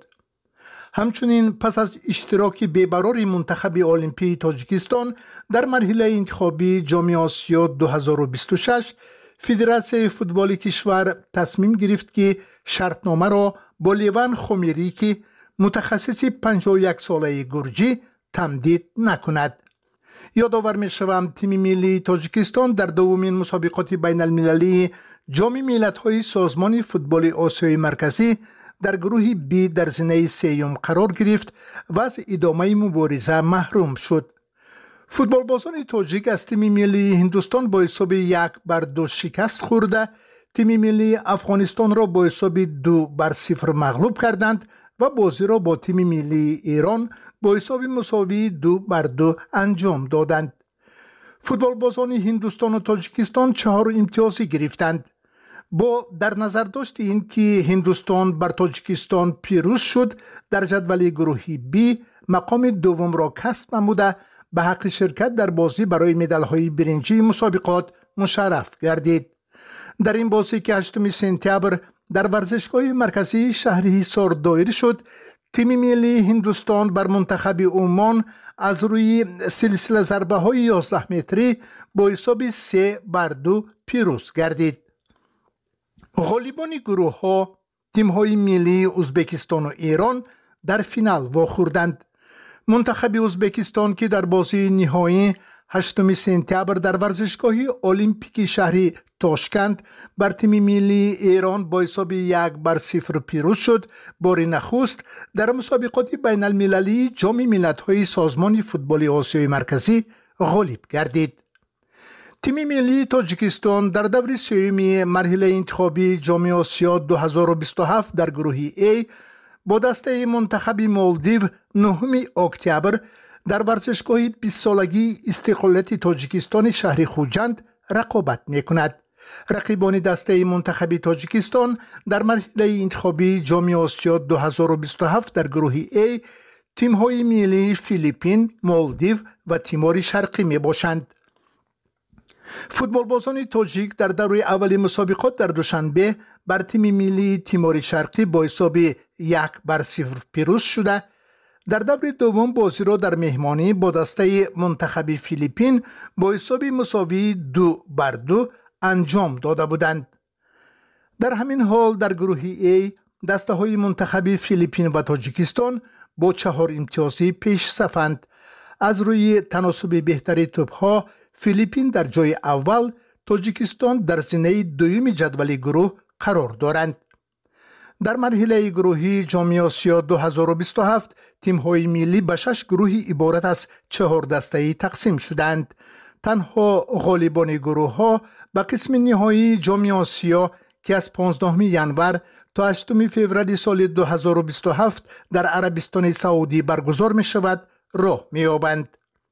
همچنین پس از اشتراک بی‌قرار منتخب المپی تاجیکستان در مرحله انتخابی جام آسیا 2026، فدراسیون فوتبال کشور تصمیم گرفت که شرطنامه را با لیوان خومیری که متخصص 51 ساله گرجی تمدید نکند. یادآور می‌شوم تیم ملی تاجیکستان در دومین مسابقات بین المللی جام ملت‌های سازمان فوتبال آسیای مرکزی در گروه بی در زینه سیوم قرار گرفت و از ادامه مبارزه محروم شد. فوتبال بازان تاجیک از تیم ملی هندوستان با حساب 1-2 شکست خورده، تیم ملی افغانستان را با حساب 2-0 مغلوب کردند و بازی را با تیم ملی ایران با حساب مساوی 2-2 انجام دادند. فوتبال بازان هندوستان و تاجیکستان 4 امتیازی گرفتند. با در نظر داشت این که هندوستان بر تاجیکستان پیروز شد، در جدول گروهی بی مقام دوم را کسب نموده به حق شرکت در بازی برای مدال‌های برنجی مسابقات مشرف گردید. در این بازی که 8 سپتامبر در ورزشگاه مرکزی شهر حصار دایر شد، تیم ملی هندوستان بر منتخب عمان از روی سلسله ضربه‌های 11 متری با حساب 3-2 پیروز گردید. غالبان گروه ها تیم های ملی ازبکستان و ایران در فینال واخوردند. منتخب ازبکستان که در بازی نهایی 8 سپتامبر در ورزشگاه المپیک شهری تاشکند بر تیم ملی ایران با حساب 1-0 پیروز شد، بار نخست در مسابقات بین المللی جام ملت‌های سازمان فوتبال آسیای مرکزی غالب گردید. تیم ملی تاجیکستان در دور سوم مرحله انتخابی جام آسیا 2027 در گروه A با دسته منتخب مالدیو 9 اکتبر در ورزشگاه 20 سالگی استقلالیت تاجیکستان شهر خوجند رقابت می‌کند. رقیبان دسته منتخب تاجیکستان در مرحله انتخابی جام آسیا 2027 در گروه A تیم‌های ملی فیلیپین، مالدیو و تیمور شرقی میباشند. فوتبالبازان تاجیک در دوره اول مسابقات در دوشنبه بر تیم ملی تیمور شرقی با حساب 1-0 پیروز شده. در دور دوم بازی را در مهمانی با دسته منتخب فیلیپین با حساب مساوی 2-2 انجام داده بودند. در همین حال در گروه A دسته های منتخب فیلیپین و تاجیکستان با 4 امتیازی پیش صفند. از روی تناسب بهتری توپ‌ها فیلیپین در جای اول، تاجیکستان در زینه دوم جدول گروه قرار دارند. در مرحله گروهی جام آسیا 2027 تیم‌های ملی به 6 گروه عبارت از 4 دسته‌ای تقسیم شدند. تنها غالبان گروه‌ها به قسم نهایی جام آسیا که از 15 ینور تا 8 فوریه سال 2027 در عربستان سعودی برگزار می شود راه می یابند.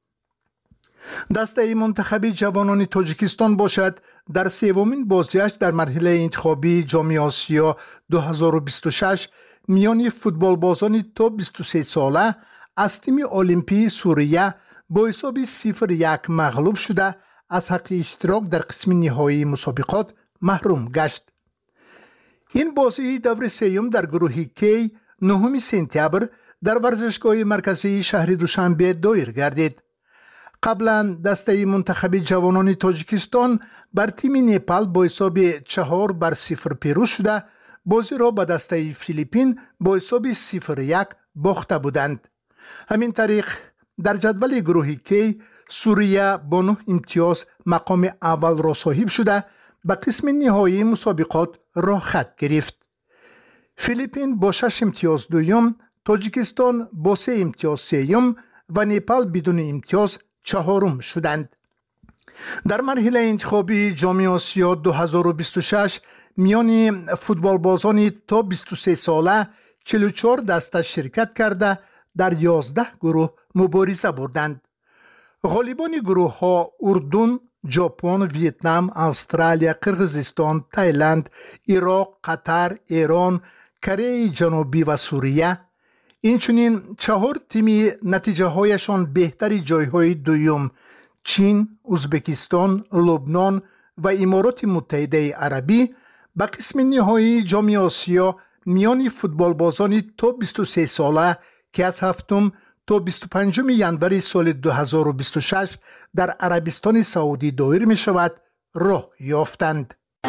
دسته منتخب جوانان تاجیکستان باشد در سومین بازیش در مرحله انتخابی جام آسیا 2026 میان فوتبالبازان تا 23 ساله از تیم المپی سوریه با حساب 0-1 مغلوب شده از حق اشتراک در قسم نهایی مسابقات محروم گشت. این بازی دور سوم در گروه کی 9 سپتامبر در ورزشگاه مرکزی شهر دوشنبه دایر گردید. قبلا دسته منتخب جوانان تاجیکستان بر تیم نپال با حساب 4-0 پیروز شده، بازی را به دسته فیلیپین با حساب 0-1 باخته بودند. همین طریق در جدول گروه کی سوریه با 9 امتیاز مقام اول را صاحب شده به قسم نهایی مسابقات راه خط گرفت. فیلیپین با 6 امتیاز دوم، تاجیکستان با 3 امتیاز سوم و نپال بدون امتیاز چهارم شدند. در مرحله انتخابی جام آسیا 2026 میان فوتبالبازان تا 23 ساله 44 دسته شرکت کرده در 11 گروه مبارزه بردند. غالبان گروه ها اردن، ژاپن، ویتنام، استرالیا، قرقیزستان، تایلند، عراق، قطر، ایران، کره جنوبی و سوریه. اینچنین 4 تیم نتیجه هایشان بهتری جایهای دوم چین، ازبکستان، لبنان و امارات متحده عربی به قسم نهایی جام آسیا میان فوتبالبازان تا 23 ساله که از 7 تا 25 ژانویه سال 2026 در عربستان سعودی دایر می شود راه یافتند.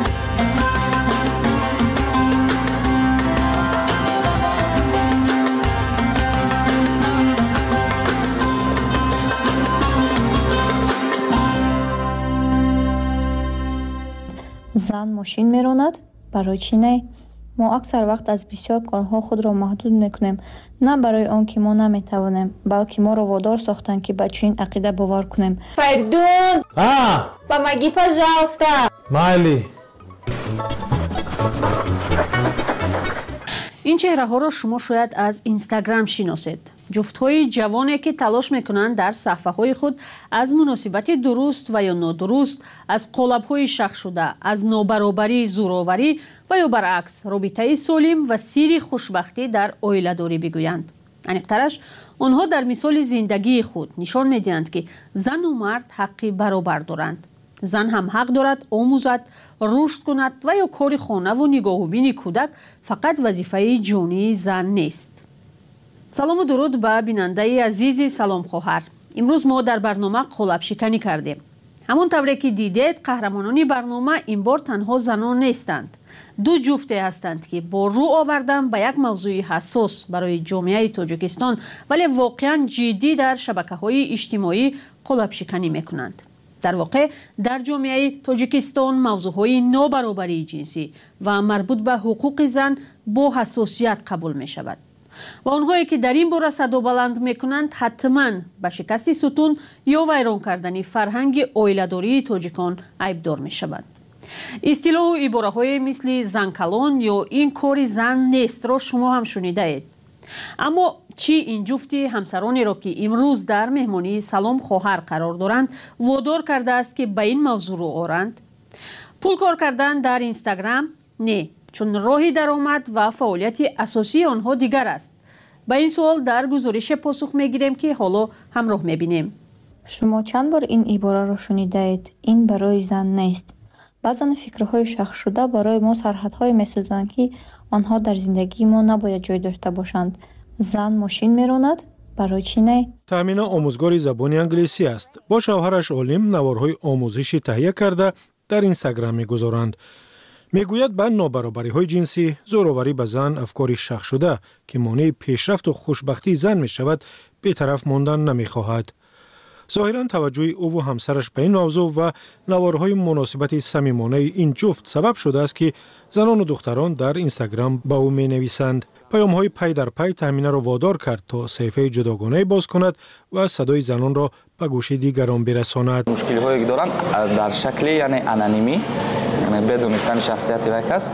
زن ماشین میراند؟ برای چی نه؟ ما اکثر وقت از بسیار کارها خود را محدود میکنیم، نه برای آن که ما نمیتوانیم، بلکه ما را وادار ساختند که به چنین عقیده باور کنیم. Perdón. Помоги, пожалуйста. Майли. این چهره ها را شما شاید از اینستاگرام شناسید. جفت های جوانی که تلاش میکنند در صفحه های خود از مناسبت درست و یا نادرست، از قالب های شخ شده، از نابرابری، زورآوری و یا برعکس رابطه سالم و سیر خوشبختی در عائله داری بگویند. انیقترش آنها در مثال زندگی خود نشان میدهند که زن و مرد حقی برابر دارند. زن هم حق دارد آموزد، رشد کند و یا کار خانه و نگاه و بین کودک فقط وظیفه جانی زن نیست. سلام و درود به بیننده عزیز سلام خواهر. امروز ما در برنامه قالب شکنی کردیم. همون طوری که دیدید قهرمانان برنامه این بار تنها زنان نیستند. 2 جفته هستند که با رو آوردن به یک موضوع حساس برای جامعه تاجیکستان ولی واقعا جدی در شبکه‌های اجتماعی قالب شکنی میکنند. در واقع در جامعه تاجیکستان موضوعهای نابرابری جنسی و مربوط به حقوق زن با حساسیت قبول می شود. و آنهایی که در این باره صدا بلند میکنند حتما به شکست ستون یا ویران کردن فرهنگ عائله‌داری تاجیکان عیبدار میشوند. اصطلاح و عباره‌های مثل زن کلان یا این کاری زن نیست را شما هم شنیده اید. اما چی این جفت همسرانی را که امروز در مهمانی سلام خواهر قرار دارند وادار کرده است که به این موضوع رو آرند؟ پول کار کردن در اینستاگرام؟ نه، چون راه درآمد و فعالیت اساسی آنها دیگر است. به این سوال در گزارش پاسخ میگیریم که حالا همراه میبینیم. شما چند بار این عباره را شنیده اید؟ این برای زن نیست. بعضا فکرهای شخص شده برای ما سرحدهای میسازند که آنها در زندگی ما نباید جای داشته باشند. زن ماشین میراند، برای چی نه؟ تامینه آموزگار زبان انگلیسی است. با شوهرش عالم نوارهای آموزشی تهیه کرده در اینستاگرام میگذارند. میگوید به نابرابری‌های جنسی، زوراوری به زن افکاری شخص شده که مانع پیشرفت و خوشبختی زن میشود، بی‌طرف ماندن نمیخواهد. ظاهراً توجه او و همسرش به این موضوع و نوارهای مناسبت صمیمانه این جفت سبب شده است که زنان و دختران در اینستاگرام با او می‌نویسند. پیام‌های پی در پی تامینه را وادار کرد تا صفحه جداگانه باز کند و صدای زنان را به گوش دیگران برساند. مشکلی که دارند در شکل یعنی انانیمی، یعنی بدون داشتن شخصیت یک کس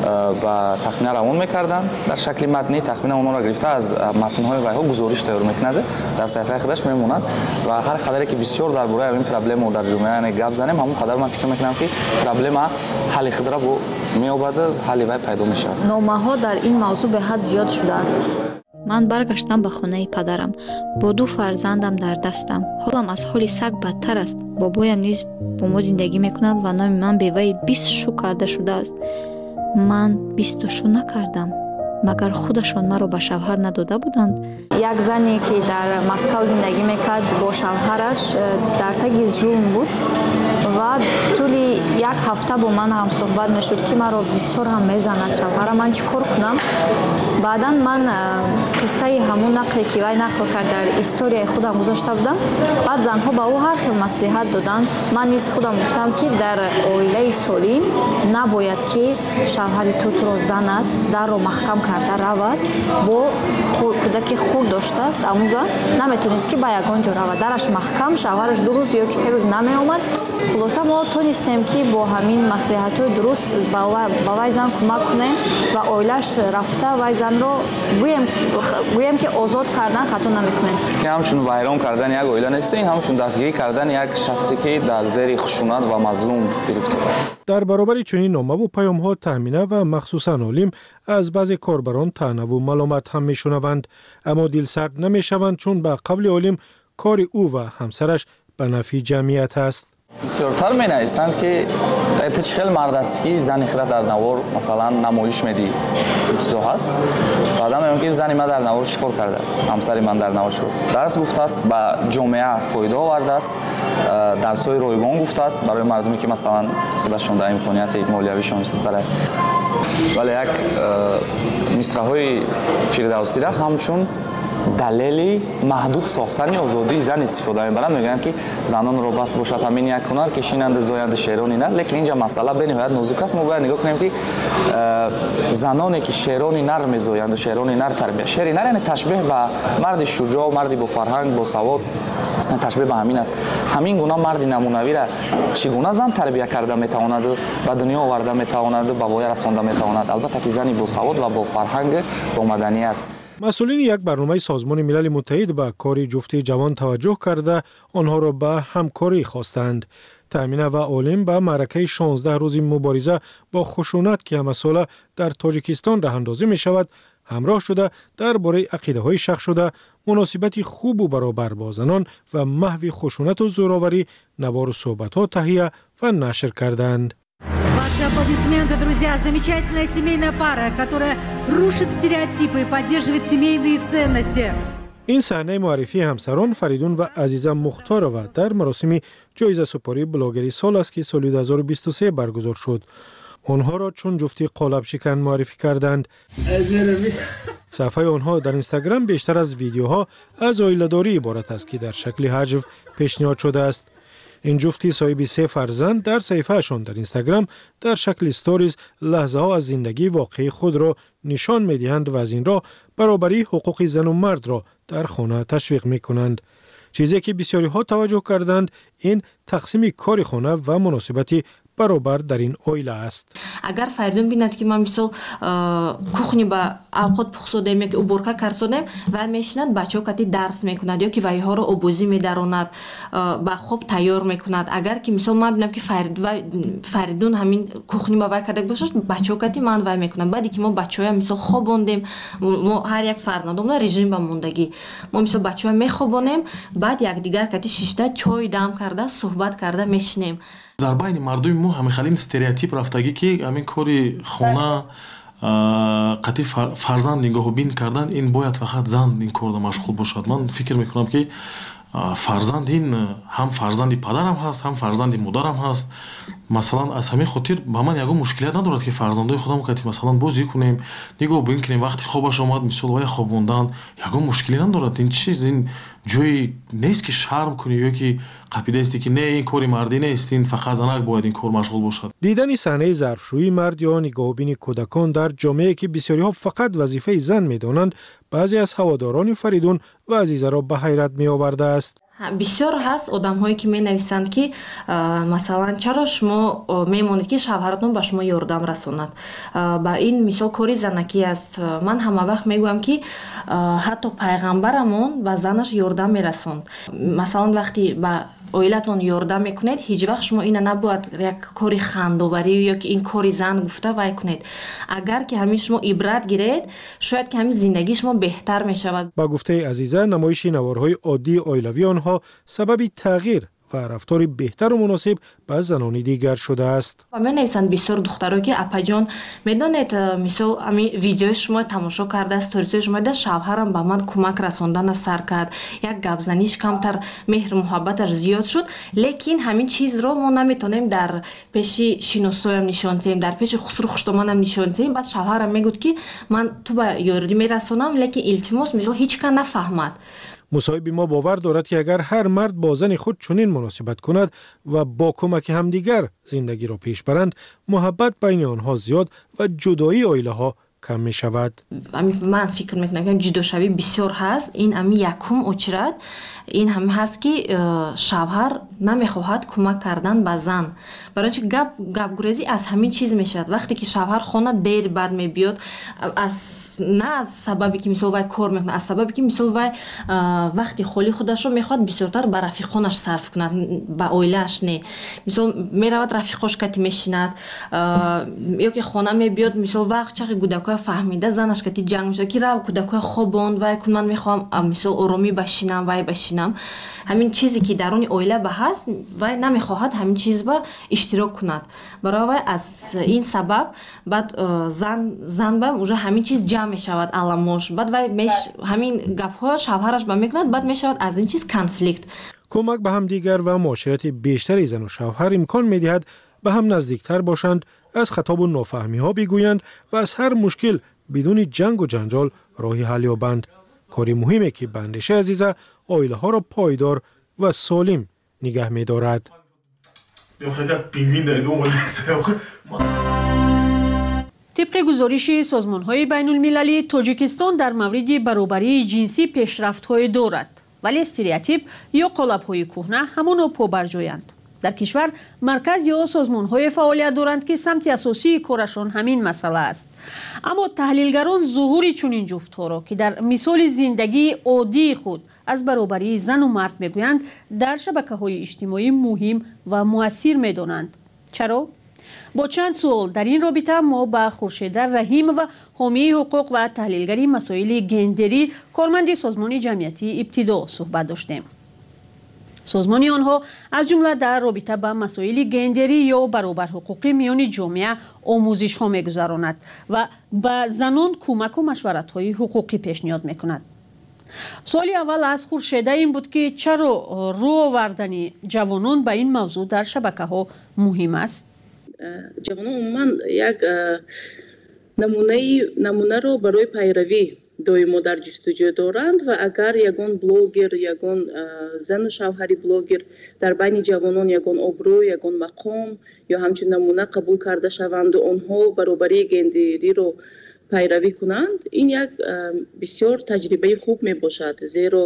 و تخمینه روان می‌کردند. در شکل متنی تخمینه اونها را گرفته از متن‌های ویها گزارش تیار می‌کند، در صفحه خودش میموند و هر قدری که بسیار درباره این پرابلم در جامعه یعنی گپ زنیم، همون قدر من فکر می‌کنم که پرابلم حل خود را می‌یابد، حل وی پیدا می‌شود. نامه‌ها در این موضوع به حد زیاد شده است. من برگشتم به خانه پدرم با 2 فرزندم در دستم. حالم از حال سگ بدتر است. بابایم نیز با ما زندگی میکند و نام من به وی 20 شو کرده شده است. من 20 شو نکردم. مگر خودشان مرا به شوهر نداده بودند؟ یک زنی که در مسکو زندگی میکرد با شوهرش در تگ زوم بود و طولی 1 هفته با من هم صحبت میشد که مرا بسیار هم میزند شوهرم. من چیکار کنم؟ بعدا من قصه همون نقلی که وی نقل کرد در استوری خودم گذاشته بودم. بعد زنها به او هر خیلی مصلحت دادند. من نیز خودم گفتم که در عائله سالم نباید که شوهر تو را زند، در رو محکم کرده رود. با کودک خورد داشته است، اما نمیتونست که به یگان جا رود، درش محکم، شوهرش 2 روز یا 3 روز نمی آمد. خلاصه ما تونستیم که با همین مصلحت‌های درست با وی زن کمک کنیم و عائله‌اش رفته وی زن رو گویم که آزاد کردن خطا نمیکنیم. که همشون ویران کردن یک عائله نیست، این همشون دستگیری کردن یک شخصی که در زیر خشونت و مظلوم گرفته است. در برابر چنین نامه و پیام‌ها تامینه و مخصوصاً عالم از بعضی کاربران طعنه و ملامت هم میشنوند، اما دلسرد نمیشوند چون به قبل عالم کار او و همسرش به نفع جمعیت است. بسیارتر می نویسند که ایت چخیل مرد است که زنی خیلی در نوار مثلا نمایش میدی چیزا هست. بعدا میگم که زنی من در نوار چیکار کرده است، همسری من در نوار چیکار درس گفته است، به جامعه فایده آورده است، درس‌های رایگان گفته است برای مردمی که مثلا خودشون در امکانیت مالیویشون سره. ولی یک مصرع‌های فردوسی را همچون دلیلی محدود ساختن آزادی زن استفاده می‌برند. میگن که زنان رو بس باشد همین یک هنر کشیننده زاینده شعرانی نه، لیکن اینجا مسئله به نهایت نازک است. ما باید نگاه کنیم که زنانی که شعرانی نر می‌زایند و شعرانی نر تربیت، شعری نر یعنی تشبیه به مرد شجاع، مردی با فرهنگ، با سواد، تشبیه به همین است. همین گونه مرد نمونوی را چگونه زن تربیت کرده میتواند و به دنیا آورده میتواند و به وای رسانده میتواند، البته که زنی با سواد و با فرهنگ، با مدنیت. مسئولین یک برنامه سازمان ملل متحد به کار جفت جوان توجه کرده آنها را به همکاری خواستند. تامینه و عالم به معرکه 16 روزی مبارزه با خشونت که همساله در تاجیکستان راه اندازی می شود همراه شده درباره عقیده‌های شخص شده، مناسبتی خوب و برابر با زنان و محو خشونت و زوراوری نوار و صحبت‌ها تهیه و نشر کردند. Ваши аплодисменты, друзья. Замечательная семейная пара, которая рушит стереотипы и поддерживает семейные ценности. این صحنه معرفی همسران فریدون و عزیزه مختارova در مراسم جایزه سپاری بلاگری سال است که سال 2023 برگزار شد. آنها را چون جفتی قالب شکن معرفی کردند. صفحه آنها در اینستاگرام بیشتر از ویدیوها از عائله‌داری عبارت است که در شکل حجو پیشنهاد شده است. این جفتی صاحب 3 فرزند در صفحه‌شان در اینستاگرام در شکل استوریز لحظه ها از زندگی واقعی خود را نشان می‌دهند و از این راه برابری حقوق زن و مرد را در خانه تشویق می‌کنند. چیزی که بسیاری ها توجه کردند این تقسیم کار خانه و مناسبتی برابر در این اویله است. اگر فریدون بیند که ما مثل کухні با اوقات پخسودیم یا که уборка کردیم و میشنند بچه‌ها کتی درس میکنند یا که وایها رو آبوزی میداروند با خوب تیار میکند. اگر که مثل ما ببینم که فریدون همین کухні با وای کرده باشه بچه‌ها کتی من وای میکنند. بعدی که ما بچه‌ها مثل خوابوندیم ما هر یک فرزندم رژیم با موندگی ما مثل بچه‌ها میخوابونیم بعد یک دیگر کتی شیشته چای دم کرده صحبت کرده میشنیم. در بین مردم ما همه خیلی استریوتیپ رفتگی که همین کاری خانه قطعی فرزند نگاه بین کردن این باید فقط زن این کار مشغول باشد. من فکر میکنم که فرزند این هم فرزندی پدرم هست هم فرزندی مادرم هست. مثلا از همین خاطر با من یگو مشکلیت ندارد که فرزندای خودم که مثلا بازی کنیم نگاه بین کنیم وقتی خوابش آمد مثلا وای خوابوندن یگو مشکلی ندارد. این چیز این جایی نیست که شرم کنی یا که قاعده است که نه این کاری مردی نیست این فقط زنک باید این کار مشغول باشد. دیدن صحنه ظرفشویی مرد یا نگاهبین کودکان در جامعه که بسیاری ها فقط وظیفه زن میدانند بعضی از هواداران فریدون و عزیزه را به حیرت می آورده است. بسیار هست آدم هایی که می نویسند که مثلا چرا شما میمونید که شوهرتون به شما یاردم رساند. با این مثال کاری زنکی است. من همه وقت میگویم که حتی پیغمبرمون به زنش یاردم میرساند. مثلا وقتی به اویلتون یاردم میکنید هیچ وقت شما این نباید یک کاری خندوبری یا که این کاری زن گفته وای کنید. اگر که همین شما عبرت گیرید شاید که همین زندگی شما بهتر میشود. با گفته عزیزه نمایش نوارهای عادی اویلوی آنها سبب تغییر و رفتار بهتر و مناسب با زنان دیگر شده است. و من نویسند بسیار دخترها که اپا جان میدانید مثلا همین ویدیو شما تماشا کرده استوریز شما ده شوهرم به من کمک رساندن سر کرد یک گپ زنیش کمتر مهر محبتش زیاد شد لیکن همین چیز رو ما نمیتونیم در پیش شینوسویم نشان دهیم در پیش خسرو خشتمانم نشان دهیم. بعد شوهرم میگفت که من تو به یاردی میرسونم لیکن التماس مثلا هیچ کس نفهمد. مصاحب ما باور دارد که اگر هر مرد با زن خود چنین مناسبت کند و با کمک همدیگر زندگی را پیش برند محبت بین آنها زیاد و جدایی عائله ها کم می شود. من فکر میکنم که جدا شوی بسیار هست. این امی یکم اچرد این هم هست که شوهر نمیخواهد کمک کردن به زن. برای اینکه گپ گریزی از همین چیز میشد. وقتی که شوهر خانه دیر بعد میبیاد نه از سببی که مثلا وای کار میکنه از سببی که مثلا وای وقتی خالی خودش رو میخواد بسیارتر به رفیقانش صرف کند به اویلش نه. مثلا میرود رفیقاش کتی میشیند یا که خانه میبیاد مثلا وقت چقدر کودکای فهمیده زنش کتی جنگ میشه که رو کودکای خوابوند وای کن من میخوام مثلا آرامی بشینم وای بشینم. همین چیزی که درون اویله به هست وای نمیخواهد همین چیز با اشتراک کند. برای وای از این سبب بعد زن با اونجا همین چیز جمع میشود علامش بعد وای همین گپ ها شوهرش با میکند بعد میشود از این چیز کنفلیکت. کمک به هم دیگر و معاشرت بیشتری زن و شوهر امکان میدهد به هم نزدیکتر باشند از خطاب و نافهمی ها بگویند و از هر مشکل بدون جنگ و جنجال راهی حل یابند. کاری مهمه که بندشه عزیزه عائله ها را پایدار و سالم نگه می‌دارد. طبق گزارش سازمان‌های بین‌المللی تاجیکستان در مورد برابری جنسی پیشرفت‌های دارد ولی استریوتیپ یا قالب‌های کهنه همانا پابرجایند. در کشور مرکز یا سازمان‌های فعالیت دارند که سمت اساسی کارشان همین مسئله است. اما تحلیلگران ظهور چنین جفت‌ها را که در مثال زندگی عادی خود از برابری زن و مرد میگویند در شبکه‌های اجتماعی مهم و مؤثر می‌دانند. چرا؟ با چند سوال در این رابطه ما با خورشید رحیم و حامی حقوق و تحلیلگری مسائل گندری کارمند سازمان جمعیتی ابتدا صحبت داشتیم. سازمان آنها از جمله در رابطه با مسائل گندری یا برابر حقوقی میان جامعه آموزش ها میگذراند و به زنان کمک و مشورت های حقوقی پیشنهاد میکند. سوال اول از خورشید این بود که چرا رو آوردن جوانان به این موضوع در شبکه ها مهم است؟ جوانان عموما یک نمونه رو برای پیروی доимо дар ҷустуҷӯ доранд ва агар ягон блогер, ягон зану шавҳари блогер дар байни ҷавонон ягон обрӯ, ягон мақом ё ҳамчун намуна қабул карда шаванду онҳо баробарии гендериро пайравӣ кунанд, ин як бисёр таҷрибаи хуб мебошад, зеро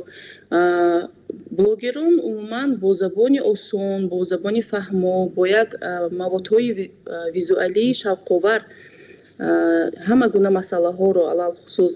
блогерон умуман бо забони осон, бо забони фаҳмо, бо як маводҳои визуалии шавқовар ҳама гуна масъалаҳоро алалхусус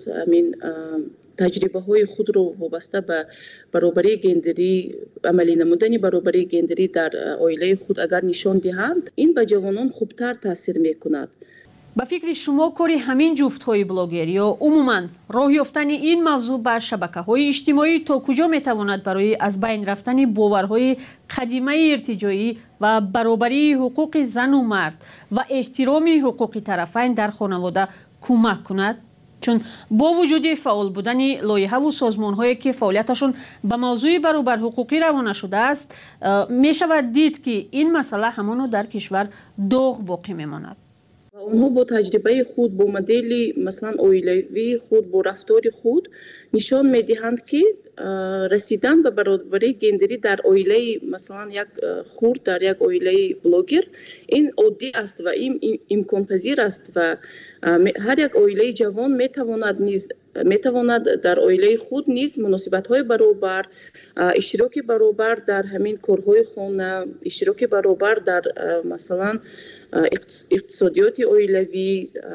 таҷрибаҳои худро вобаста ба баробарии гендерӣ, амалӣ намудани баробарии гендерӣ дар оилаи худ агар нишон диҳанд, ин ба ҷавонон хубтар таъсир мекунад. ба фикри шумо кори ҳамин ҷуфтҳои блогер ё умуман роҳ ёфтани ин мавзӯъ ба шабакаҳои иҷтимоӣ то куҷо метавонад барои аз байн рафтани боварҳои қадимаи иртиҷоӣ ва баробарии ҳуқуқи зану мард ва эҳтироми ҳуқуқи тарафайн дар хонавода кӯмак кунад? чун бо вуҷуди фаъол будани лоиҳаву созмонҳое ки фаъолияташон ба мавзӯи баробар ҳуқуқӣ равона шудааст, мешавад дид ки ин масъала ҳамоно дар кишвар доғ боқӣ мемонад. онҳо бо таҷрибаи худ, бо модели масалан оилавии худ, бо рафтори худ нишон медиҳанд ки расидан ба баробарии гендерӣ дар оилаи масалан як хурд, дар як оилаи блогер ин оддӣ аст ва имконпазир аст ва ҳар як оилаи ҷавон метавонад дар оилаи худ низ муносибатҳои баробар, иштироки баробар дар ҳамин корҳои хона, иштироки баробар дар масалан иқтисодиёти оилавӣ,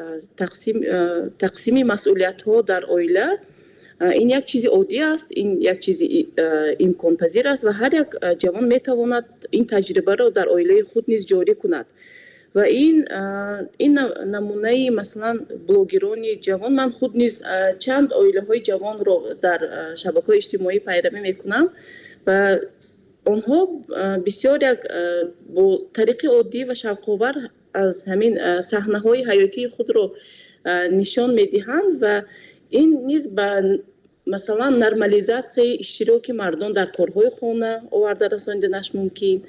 тақсими масъулиятҳо дар оила, ин як чизи оддӣ аст, ин як чизи имконпазир аст ва ҳар як ҷавон метавонад ин таҷрибаро дар оилаи худ низ ҷорӣ кунад. ва ин намунаи масалан блогерони ҷавон, ман худ низ чанд оилаҳои ҷавонро дар шабакаҳои иҷтимоӣ пайравӣ мекунам ва онҳо бисёр як бо тариқи оддӣ ва шавқовар аз ҳамин саҳнаҳои ҳаётии худро нишон медиҳанд ва ин низ ба масалан нормализатсияи иштироки мардон дар корҳои хона оварда расониданаш мумкин.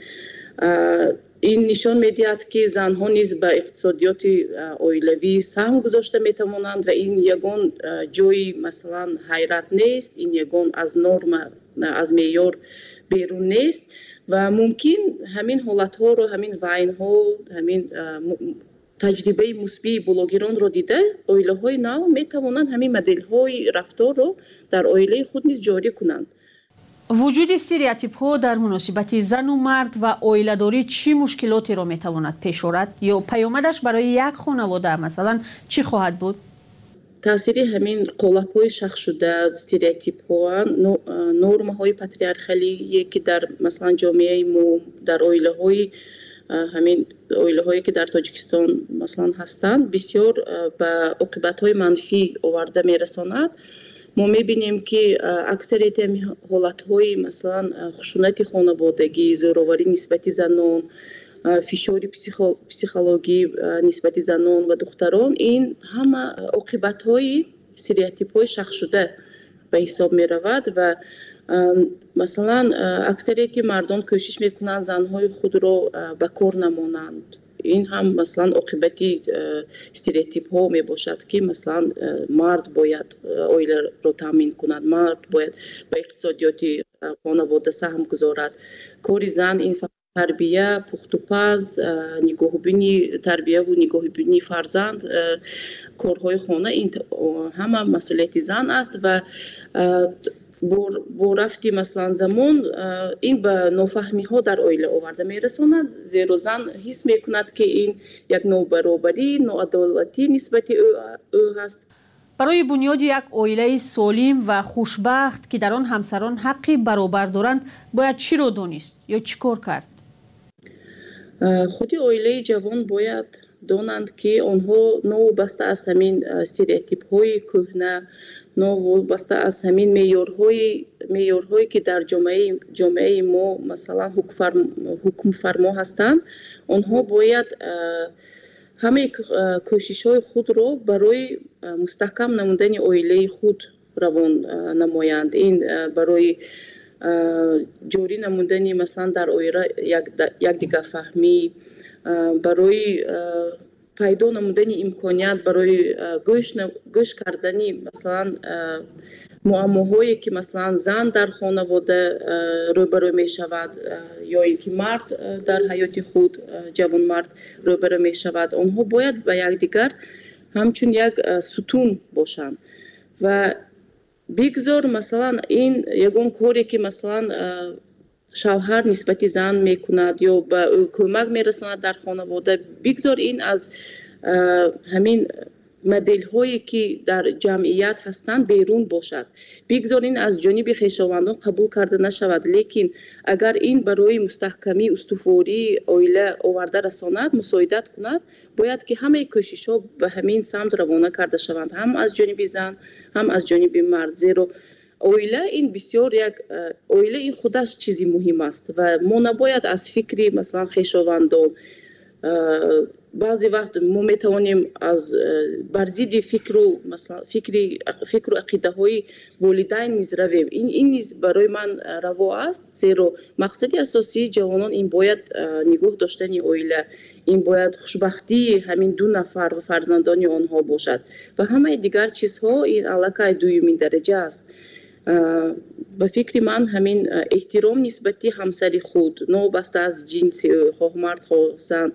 ин нишон медиҳад ки занҳо низ ба иқтисодиёти оилавӣ саҳм гузошта метавонанд ва ин ягон ҷои масалан ҳайрат нест, ин ягон аз норма, аз меъёр берун нест ва мумкин ҳамин ҳолатҳоро, ҳамин вайнҳо, ҳамин таҷрибаи мусбии блогеронро дида оилаҳои нав метавонанд ҳамин моделҳои рафторро дар оилаи худ низ ҷорӣ кунанд. вуҷуди стереотипҳо дар муносибати зану мард ва оиладорӣ чӣ мушкилотеро метавонад пеш орад ё паёмадаш барои як хонавода масалан чӣ хоҳад буд? таъсири ҳамин қолабҳои шахшуда, стереотипҳо, нормаҳои патриархалие ки дар масалан ҷомеаи мо, дар оилаҳои ҳамин оилаҳое ки дар Тоҷикистон масалан ҳастанд, бисёр ба оқибатҳои манфӣ оварда мерасонад. мо мебинем ки аксарияти ҳолатҳои масалан хушунати хонаводагӣ, зӯроварӣ нисбати занон, фишори психологӣ нисбати занон ва духтарон, ин ҳама оқибатҳои стереотипҳои шахшуда ба ҳисоб меравад ва масалан аксарияти мардон кӯшиш мекунанд занҳои худро ба кор намонанд. ин ҳам масалан оқибати стереотипҳо мебошад ки масалан мард бояд оиларо таъмин кунад, мард бояд ба иқтисодиёти хонавода саҳм гузорад. кори зан ин тарбия, пухтупаз, нигоҳубини тарбияву нигоҳубини фарзанд, корҳои хона, ин ҳама масъулияти зан аст ва бо рафти масалан замон ин ба нофаҳмиҳо дар оила оварда мерасонад, зеро зан ҳис мекунад ки ин як нобаробарӣ, ноадолатӣ нисбати ӯ ҳаст. барои бунёди як оилаи солим ва хушбахт ки дар он ҳамсарон ҳаққи баробар доранд, бояд чиро донист ё чӣ кор кард? худи оилаи ҷавон бояд донанд ки онҳо новобаста аз ҳамин стереотипҳои кӯҳна, новобаста аз ҳамин меъёрҳое ки дар ҷомеаи мо масалан ҳукмфармо ҳастанд, онҳо бояд ҳамаи кӯшишҳои худро барои мустаҳкам намудани оилаи худ равон намоянд. ин барои ҷорӣ намудани масалан дар оила якдигарфаҳмӣ, барои пайдо намудани имконият барои гӯш кардани масалан муаммоҳое ки масалан зан дар хонавода рӯбарӯ мешавад ё ин ки мард дар ҳаёти худ ҷавонмард рӯбарӯ мешавад, онҳо бояд ба якдигар ҳамчун як сутун бошанд ва бигзор масалан ин ягон коре ки масалан шавҳар нисбати зан мекунад ё ба ӯ кӯмак мерасонад дар хонавода, бигзор ин аз ҳамин моделҳое ки дар ҷамъият ҳастанд берун бошад, бигзор ин аз ҷониби хешовандон қабул карда нашавад, лекин агар ин барои мустаҳкамӣ устувории оила оварда расонад, мусоидат кунад, бояд ки ҳамаи кӯшишҳо ба ҳамин самт равона карда шаванд, ҳам аз ҷониби зан, ҳам аз ҷониби мард. Зеро оила ин бисёр як оила ин худаш чизи муҳим аст ва мо набояд аз фикри масалан хешовандон баъзе вақт мо метавонем аз бар зидди фикру ақидаҳои волидайн низ равем. Ин низ барои ман раво аст, зеро мақсади асосии ҷавонон ин бояд нигоҳ доштани оила, ин бояд хушбахтии ҳамин ду нафар ва фарзандони онҳо бошад ва ҳамаи дигар чизҳо ин аллакай дуюмин дараҷа аст. ба фикри ман ҳамин эҳтиром нисбати ҳамсари худ новобаста аз ҷинси ӯ, хоҳ мард хоҳ зан,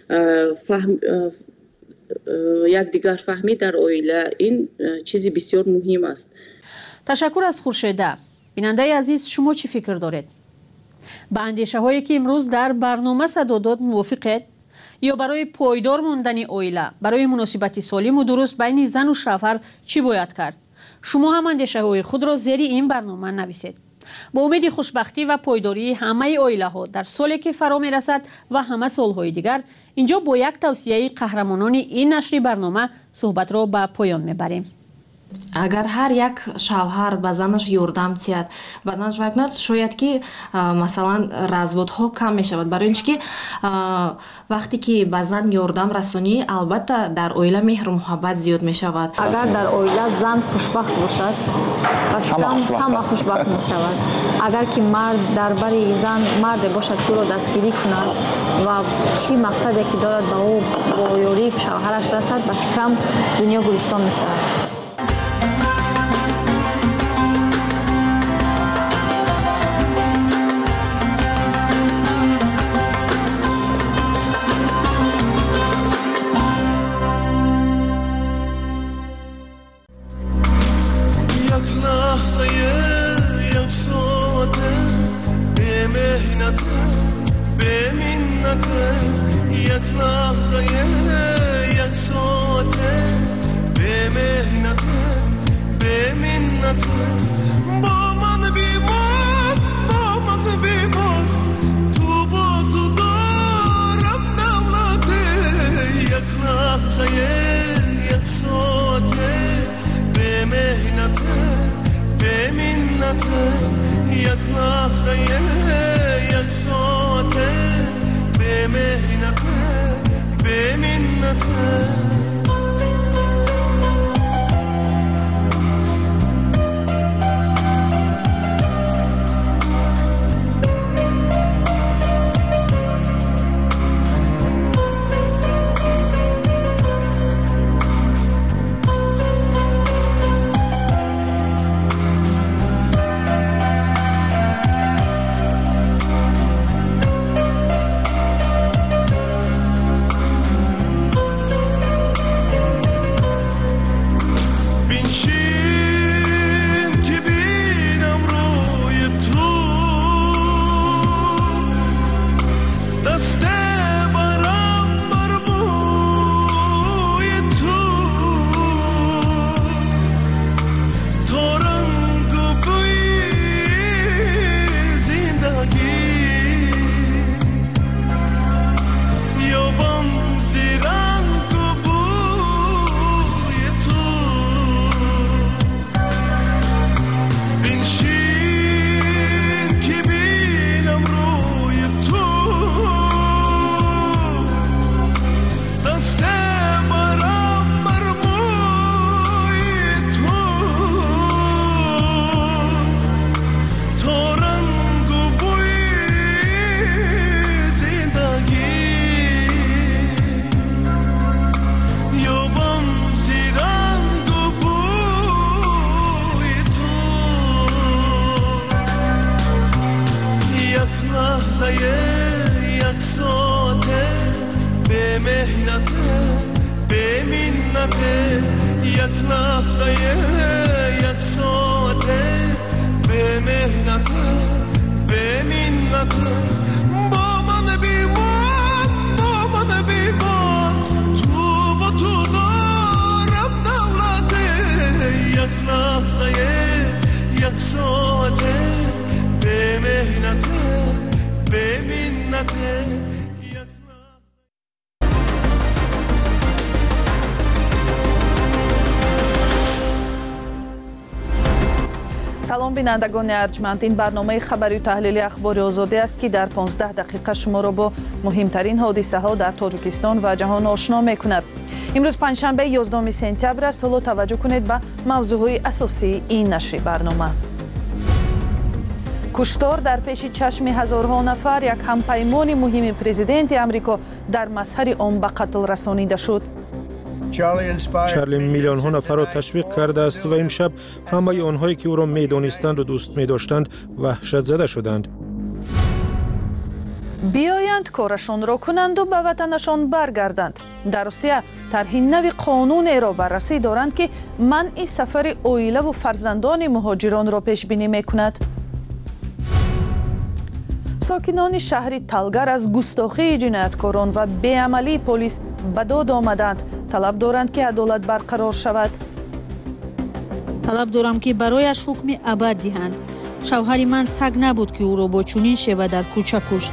якдигар фаҳмӣ дар оила, ин чизи бисёр муҳим аст. ташаккур аз хуршеда. бинандаи азиз, шумо чӣ фикр доред? ба андешаҳое ки имрӯз дар барнома садо дод мувофиқед? ё барои пойдор мондани оила, барои муносибати солиму дуруст байни зану шавҳар чӣ бояд кард? шумо ҳам андешаҳои худро зери ин барнома нависед. با امید خوشبختی و پایداری همه اویله‌ها در سالی که فرا می‌رسد و همه سال‌های دیگر اینجا با یک توصیه قهرمانان این نشر برنامه صحبت را به پایان می‌بریم. اگر هر یک شوهر به زنش یاردم تید به زنش میکند شاید که مثلا разводها کم میشود برای اینکه وقتی که به زن یاردم رسانی البته در اویله مهر و محبت زیاد میشود. اگر در اویله زن خوشبخت باشد همه خوشبخت میشود. اگر که مرد درباره زن مرد باشد که او را دستگیری کند و چی مقصدی که دارد به او با یاری شوهرش رسد به فکرم دنیا گلستان میشود. مهنت به منت یک لحظه یک ساعته به مهنت به منت با من بیمان با من بیمان تو با تو دارم دولته یک لحظه یک ساعته به مهنت به منت. салом бинандагони арҷманд, ин барномаи хабарию таҳлили ахбори озодӣ аст ки дар 15 дақиқа шуморо бо муҳимтарин ҳодисаҳо дар тоҷикистон ва ҷаҳон ошно мекунад. имрӯз панҷшанбе 11 сентябр аст. ҳоло таваҷҷӯҳ кунед ба мавзӯъҳои асосии ин нашри барнома. куштор дар пеши чашми ҳазорҳо нафар, як ҳампаймони муҳими президенти амрико дар мазҳари он ба қатл расонида шуд. چارلی میلیون ها نفر را تشویق کرده است و امشب همه آنهایی که او را می‌دانستند و دوست می‌داشتند وحشت زده شدند. بیایند کارشان را کنند و به وطنشان برگردند. در روسیه طرحی نوی قانون را بررسی دارند که منع سفر عائله و فرزندان مهاجران را پیش بینی می‌کند. ساکنان شهری تالگار از گستاخی جنایتکاران و بیعملی پلیس به داد آمدند. طلب دارند که عدالت برقرار شود. طلب دارم که برایش حکم ابد دهند. شوهر من سگ نبود که او را با چنین شیوه در کوچه کشت.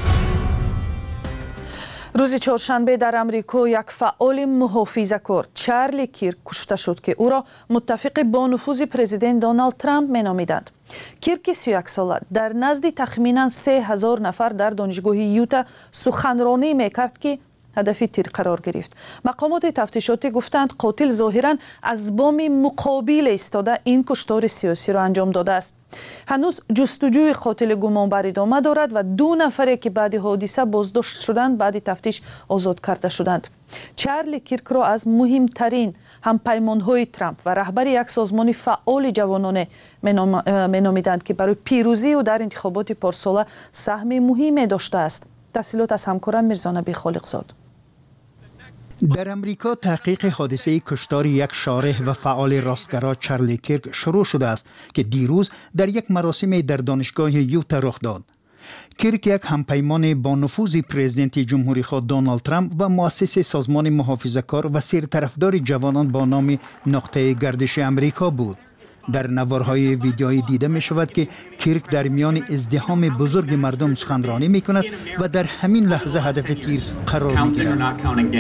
روز چهارشنبه در امریکا یک فعال محافظه‌کار چارلی کیرک کشته شد که او را متفق با نفوذ پرزیدنت دونالد ترامپ مینامیدند. کیرک 31 ساله در نزد تخمینا 3000 نفر در دانشگاه یوتا سخنرانی میکرد که هدفی تیر قرار گرفت. مقامات تفتیشاتی گفتند قاتل ظاهراً از بام مقابل ایستاده این کشتار سیاسی را انجام داده است. هنوز جستجوی قاتل گمانبر ادامه دارد و 2 نفر که بعد حادثه بازداشت شدند بعد تفتیش آزاد کرده شدند. چارلی کیرک را از مهمترین همپیمان‌های ترامپ و رهبر یک سازمان فعال جوانان مینامیدند که برای پیروزی و در انتخابات پارساله سهم مهمی داشته است. تفصیلات از همکارم میرزانبی خالقزاد. در امریکا تحقیق حادثه کشتار یک شارح و فعال راستگرا چارلی کیرک شروع شده است که دیروز در یک مراسم در دانشگاه یوتا رخ داد. کیرک یک همپیمان با نفوذ پرزیدنت جمهوری خواه دونالد ترامپ و مؤسس سازمان محافظه‌کار و سرطرفدار جوانان با نام نقطه گردش امریکا بود. در نوارهای ویدیویی دیده می شود که کیرک در میان ازدحام بزرگ مردم سخنرانی می کند و در همین لحظه هدف تیر قرار می گیرد.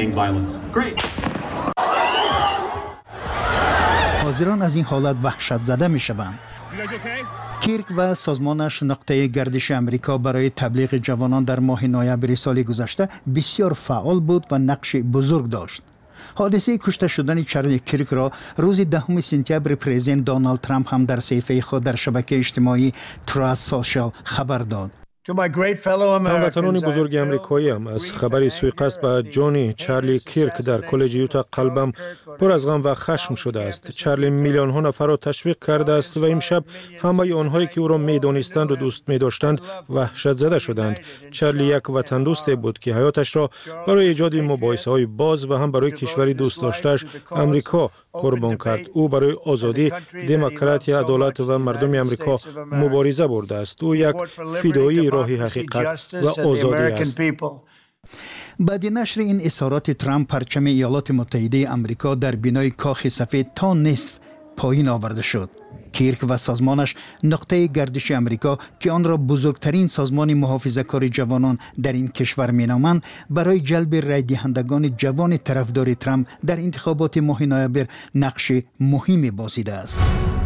حاضران از این حالت وحشت زده می شوند. کیرک و سازمانش نقطه گردش امریکا برای تبلیغ جوانان در ماه نوامبر سال گذشته بسیار فعال بود و نقش بزرگ داشت. حادثه کشته شدن چارلی کیرک را روز 10 سپتامبر پرزیدنت دونالد ترامپ هم در صفحه خود در شبکه اجتماعی تراست سوشال خبر داد. هموطنان بزرگ امریکاییم، از خبر سوءقصد به جان چارلی کیرک در کالج یوتا قلبم پر از غم و خشم شده است. چارلی میلیون ها نفر را تشویق کرده است و امشب همه آنهایی که او را می‌دانستند و دوست می‌داشتند وحشت زده شدند. چارلی یک وطن دوست بود که حیاتش را برای ایجاد مباحثه‌های باز و هم برای کشوری دوست داشته‌اش امریکا قربان کرد. او برای آزادی، دموکراسی، عدالت و مردم امریکا مبارزه برده است. او یک فدایی راه حقیقت و آزادی است. بعد نشر این اظهارات ترامپ پرچم ایالات متحده آمریکا در بنای کاخ سفید تا نصف پایین آورده شد. کیرک و سازمانش نقطه گردش امریکا که آن را بزرگترین سازمان محافظه‌کار جوانان در این کشور مینامند برای جلب رای دهندگان جوان طرفدار ترامپ در انتخابات ماه نوامبر نقش مهمی بازیده است.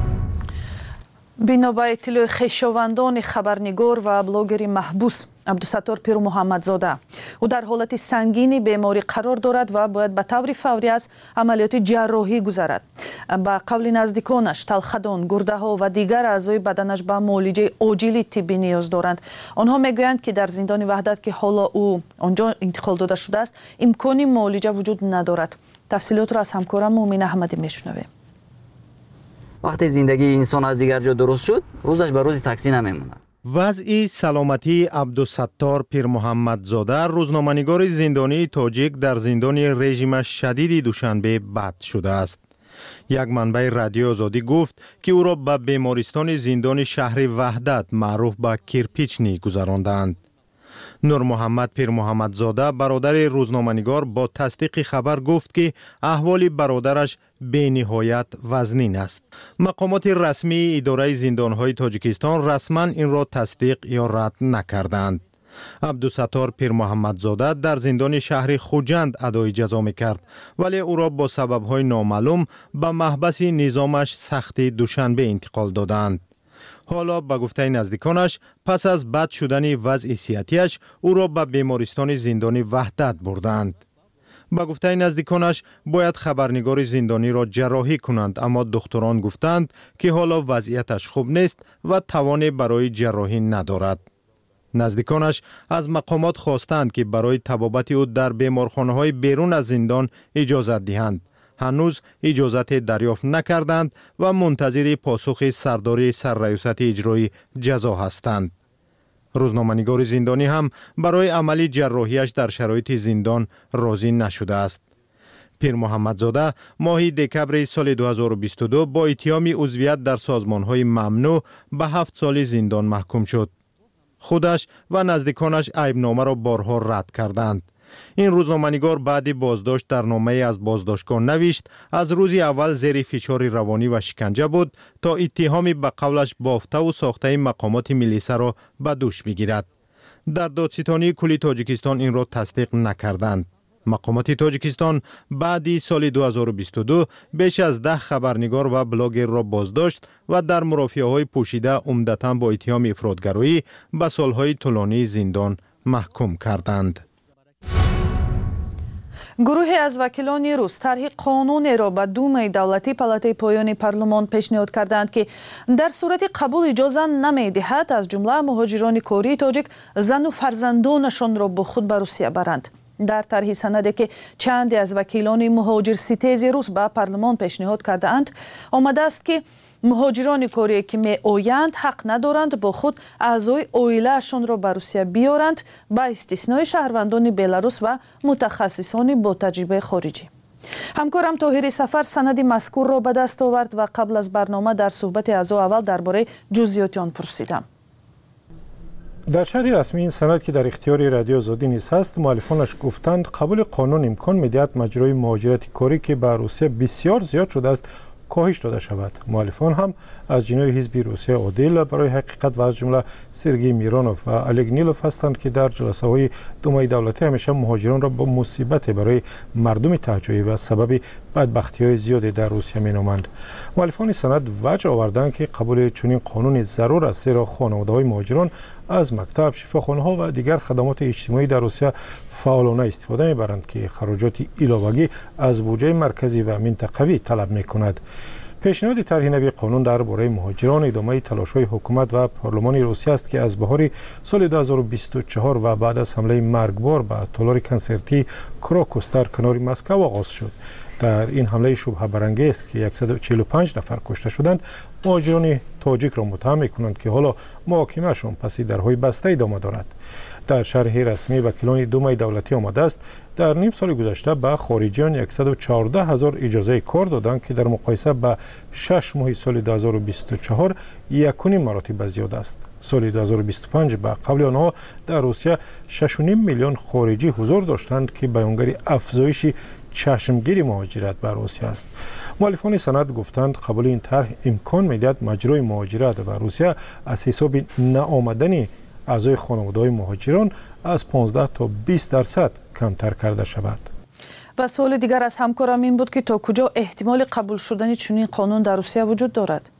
بنا به اطلاع خویشاوندان خبرنگار و بلاگر محبوس عبدالستار پیرو محمدزاده، او در حالت سنگین بیماری قرار دارد و باید به طور فوری از عملیات جراحی گذرد. با قول نزدیکانش تلخدان، گرده ها و دیگر اعضای بدنش به معالجه عاجل طبی نیاز دارند. آنها میگویند که در زندان وحدت که حالا او آنجا انتقال داده شده است امکان معالجه وجود ندارد. تفصیلات را از همکارم مومن احمدی میشنویم. وقتی زندگی انسان از دیگر جا درست شد، روزش به روز تاکسی نمیموند. وضع سلامتی عبدالستار پیر محمدزاده روزنامه‌نگار زندانی تاجیک در زندان رژیم شدید دوشنبه بد شده است. یک منبع رادیو آزادی گفت که او را به بیمارستان زندان شهر وحدت معروف به کرپیچنی گذراندند. نور محمد پیر محمدزاده برادر روزنامه‌نگار با تصدیق خبر گفت که احوال برادرش به نهایت وزنین است. مقامات رسمی اداره زندان‌های تاجیکستان رسما این را تصدیق یا رد نکردند. عبدالستار پیر محمدزاده در زندان شهر خوجند ادای جزا می‌کرد، ولی او را با سبب‌های نامعلوم به محبس نظامش سخت دوشنبه انتقال دادند. حالا به گفته نزدیکانش پس از بد شدن وضع صحتیش او را به بیمارستان زندانی وحدت بردند. به گفته نزدیکانش باید خبرنگار زندانی را جراحی کنند، اما دکتران گفتند که حالا وضعیتش خوب نیست و توان برای جراحی ندارد. نزدیکانش از مقامات خواستند که برای طبابت او در بیمارخانه‌های بیرون از زندان اجازت دهند. هنوز اجازت دریافت نکردند و منتظر پاسخ سرداری سرریاست اجرایی جزا هستند. روزنامه‌نگار زندانی هم برای عمل جراحیش در شرایط زندان راضی نشده است. پیر محمدزاده ماه دکبر سال 2022 با اتهام عضویت در سازمان‌های ممنوع به 7 سال زندان محکوم شد. خودش و نزدیکانش عیبنامه را بارها رد کردند. این روزنامه‌نگار بعد بازداشت در نامه از بازداشتگاه نوشت از روز اول زیر فشار روانی و شکنجه بود تا اتهامی به قولش بافته و ساخته مقامات ملیسه را به دوش بگیرد. در دادستانی کلی تاجیکستان این را تصدیق نکردند. مقامات تاجیکستان بعد سال 2022 بیش از 10 خبرنگار و بلاگر را بازداشت و در مرافعه‌های پوشیده عمدتاً با اتهام افراطگرایی به سالهای طولانی زندان محکوم کردند. گروهی از وکیلان روس طرح قانون را به دومای دولتی پالاتای پایانی پارلمان پیشنهاد کردند که در صورت قبول اجازه نمی‌دهد از جمله مهاجران کوری تاجیک زن و فرزندانشان را با خود به روسیه برند. در طرح سندی که چندی از وکیلان مهاجر ستیز روس به پارلمان پیشنهاد کرده‌اند آمده است که مهاجران کوری که می آیند حق ندارند با خود اعضای عائله‌شان را به روسیه بیارند با استثنای شهروندان بلاروس و متخصصان با تجربه خارجی. همکارم طاهر سفر سند مذکور را به دست آورد و قبل از برنامه در صحبت از اول درباره جزئیات آن پرسیدم. در شرح رسمی این سند که در اختیار رادیو آزادی نیز هست، مؤلفانش گفتند قبول قانون امکان می‌دهد مجرای مهاجرت کوری که به روسیه بسیار زیاد شده است کاهش داده شود. مؤلفان هم از جناح حزب روسیه عادل برای حقیقت و از جمله سرگئی میرانوف و الگ نیلوف هستند که در جلسه‌های دومای دولتی همیشه مهاجران را با مصیبت برای مردم تهجویی و سبب بدبختی‌های زیادی در روسیه می‌نامند. مؤلفان سند وجه آوردند که قبول چنین قانون ضرور است، زیرا خانواده‌های مهاجران از مکتب، شفاخانه‌ها و دیگر خدمات اجتماعی در روسیه فعالانه استفاده می‌برند که خراجات علاوه‌ای از بودجه مرکزی و منطقوی طلب می‌کند. پیشنهاد طرح نوی قانون درباره مهاجران ادامه تلاش‌های حکومت و پارلمان روسیه است که از بهار سال 2024 و بعد از حمله مرگبار به تالار کنسرتی کراکوس در کنار مسکو آغاز شد. در این حمله شبهه برانگیز که 145 نفر کشته شدند، مهاجران تاجیک را متهم می‌کنند که حالا محاکمه‌شان پس درهای بسته ادامه دارد. در شرح رسمی وکیلان دومای دولتی آمده است در نیم سال گذشته به خارجیان 114,000 اجازه کار دادند که در مقایسه با 6 ماه سال 2024 یکونیم مراتب زیاد است. سال 2025 به قبل آنها در روسیه 6.5 میلیون خارجی حضور داشتند که بیانگر افزایش چشمگیری مهاجرت بر روسیه است. مؤلفان سند گفتند قبول این طرح امکان می‌دهد مجرای مهاجرت بر روسیه از حساب نآمدن اعضای خانواده‌های مهاجران از 15 تا 20% کمتر کرده شود. و سوال دیگر از همکارم این بود که تا کجا احتمال قبول شدن چنین قانون در روسیه وجود دارد؟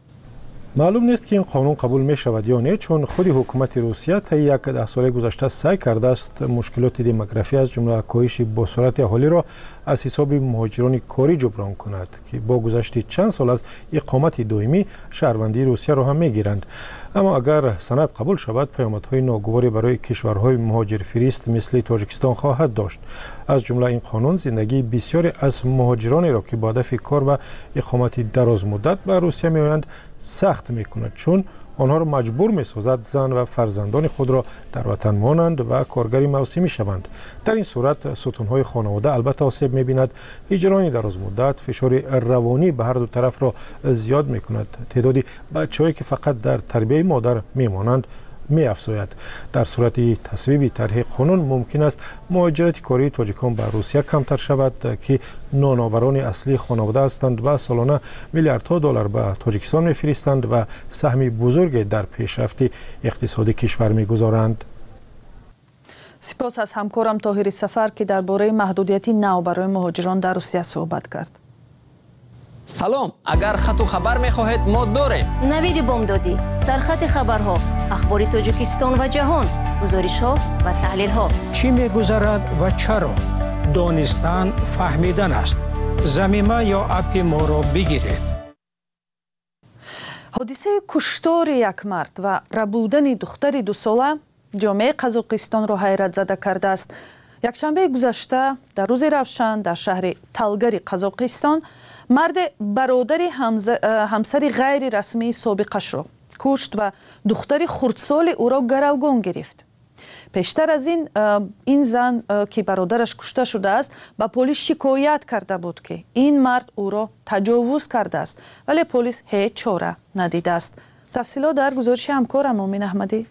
معلوم نیست که این قانون قبول می شود یا نه، چون خود حکومت روسیه تا 10 سال گذشته سعی کرده است مشکلات دموگرافی از جمله کاهش بساط اهالی را از حساب مهاجران کاری جبران کند که با گذشت چند سال از اقامت دائمی شهروندی روسیه را هم می گیرند. اما اگر سند قبول شود پیامدهای ناگواری برای کشورهای مهاجر فریست مثل تاجیکستان خواهد داشت. از جمله این قانون زندگی بسیاری از مهاجرانی را که با هدف کار و اقامت دراز مدت به روسیه می آیند سخت می کند، چون آنها را مجبور می‌سازد زن و فرزندان خود را در وطن مانند و کارگری موسمی شوند. در این صورت ستون‌های خانواده البته آسیب می‌بیند. هجرانی درازمدت فشار روانی به هر دو طرف را زیاد می‌کند. تعدادی بچه‌هایی که فقط در تربیت مادر می‌مانند می‌افزاید. در صورت تصویب طرح قانون ممکن است مهاجرت کاری تاجیکان به روسیه کمتر شود که نانآوران اصلی خانواده هستند و سالانه میلیاردها دلار به تاجیکستان می‌فرستند و سهمی بزرگ در پیشرفت اقتصادی کشور می‌گذارند. سپاس از همکارم طاهر سفر که درباره محدودیتی نو برای مهاجران در روسیه صحبت کرد. سلام، اگر خط و خبر می‌خواهید ما داریم. نوید بامدادی، سرخط خبرها، اخبار تاجیکستان و جهان، گزارش‌ها و تحلیل‌ها. چی می‌گذرد و چرا؟ دانستن فهمیدن است. ضمیمه یا اپ ما را بگیرید. حادثه کشتار یک مرد و ربودن دختری 2 ساله جامعه قزاقستان را حیرت زده کرده است. یکشنبه گذشته در روز روشن در شهر تالگری قزاقستان مرد برادر همسر غیر رسمی سابقش را کشت و دختر خردسال او را گروگان گرفت. پیشتر از این زن که برادرش کشته شده است به پلیس شکایت کرده بود که این مرد او را تجاوز کرده است، ولی پلیس هیچ چاره ندیده است. تفصیلات در گزارش همکارم مومن احمدی.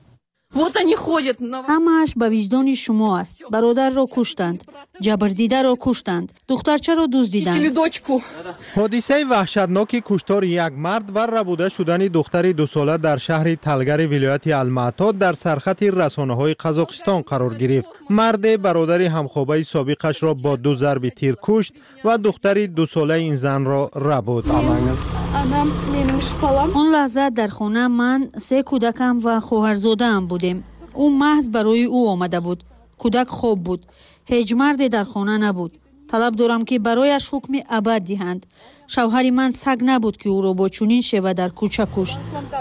همه‌اش به وجدان شما است. برادر را کشتند، جبردیده را کشتند، دخترچه را دزدیدند. حادثه وحشتناک کشتار یک مرد و ربوده شدن دختری 2 ساله در شهر تالگری ولایت المعتاد در سرخط رسانه‌های قزاقستان قرار گرفت. مرد برادر همخوابه سابقش را با 2 ضرب تیر کشت و دختری 2 ساله این زن را ربود. آن لحظه در خانه من 3 کودکم و خواهرزاده‌ام بودیم. او محض برای او آمده بود. کودک خوب بود. هیچ مردی در خانه نبود. طلب دارم که برایش حکم ابد دهند. شوهر من سگ نبود که او را با چنین شیوه در کوچه کشت.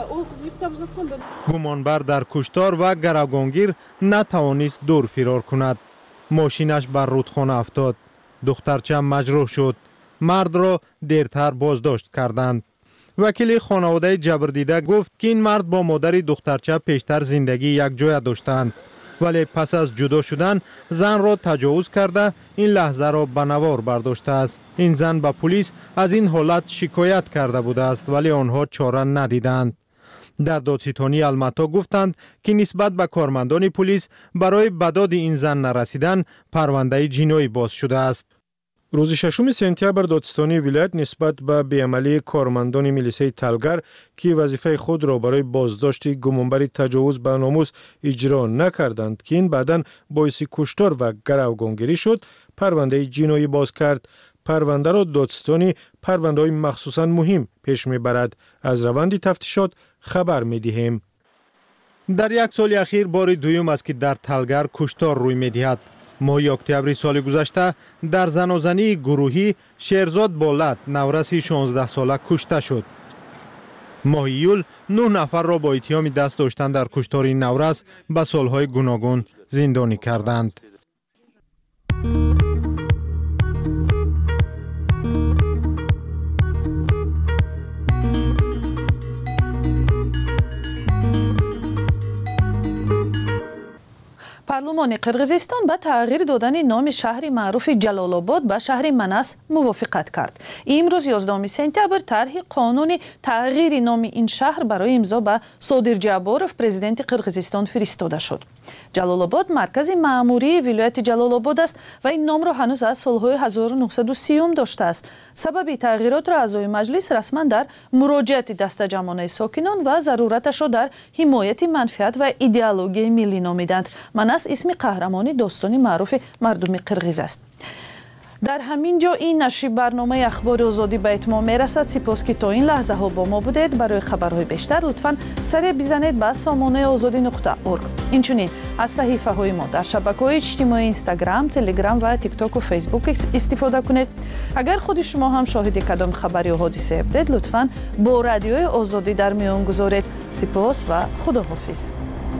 گمانبر در کشتار و گروگانگیر نتوانست دور فرار کند. ماشینش بر رودخانه افتاد. دخترچه مجروح شد. مرد را دیرتر بازداشت کردند. وکیل خانواده جبردیده گفت که این مرد با مادر دخترچه پیشتر زندگی یک جای داشتند، ولی پس از جدا شدن زن را تجاوز کرده این لحظه را به نوار برداشته است. این زن به پلیس از این حالت شکایت کرده بوده است، ولی آنها چاره ندیدند. در دادستانی المتا گفتند که نسبت به کارمندان پلیس برای بداد این زن نرسیدن پرونده جنایی باز شده است. روز 6 سپتامبر دادستانی ولایت نسبت به بیعملی کارمندان میلیسه تالگر که وظیفه خود را برای بازداشت گمانبر تجاوز به ناموس اجرا نکردند که این بعداً باعث کشتار و گروگانگیری شد، پرونده جنایی باز کرد. پرونده را دادستانی پرونده‌های مخصوصاً مهم پیش میبرد. از روند تفتیشات خبر میدهیم. در یک سال اخیر بار دوم است که در تالگر کشتار روی میدهد. ماه اکتبر سال گذشته در زنازنی گروهی شیرزاد بولت نورس 16 ساله کشته شد. ماه ایول 9 نفر را با اتهام دست داشتن در کشتار این نورس به سالهای گوناگون زندانی کردند. پارلمان قرغیزستان به تغییر دادن نام شهر معروف جلال‌آباد به شهر منس موافقت کرد. امروز 11 سپتامبر طرح قانون تغییر نام این شهر برای امضا به صادر جاباروف پرزیدنت قرغیزستان فرستاده شد. جلال‌آباد مرکز مأموری ولایت جلال‌آباد است و این نام را هنوز از سالهای 1930 داشته است. سبب تغییرات را اعضای مجلس رسما در مراجعت دسته جمعانه ساکنان و ضرورتش را در حمایت منفعت و ایدئولوژی ملی نامیدند. منس اسم قهرمانی داستانی معروف مردم قرغیز است. در همین جا این نشر برنامه اخبار آزادی به اتمام میرسد. سپاس که تا این لحظه ها با ما بودید. برای خبرهای بیشتر لطفاً سر بزنید به سامانه azadi.org. اینچنین از صحیفه های ما در شبکه‌های اجتماعی اینستاگرام، تلگرام و تیک تاک و فیسبوک استفاده کنید. اگر خود شما هم شاهد کدام خبری یا حادثه بودید لطفاً با رادیوی آزادی در میان گذارید. سپاس و خداحافظ.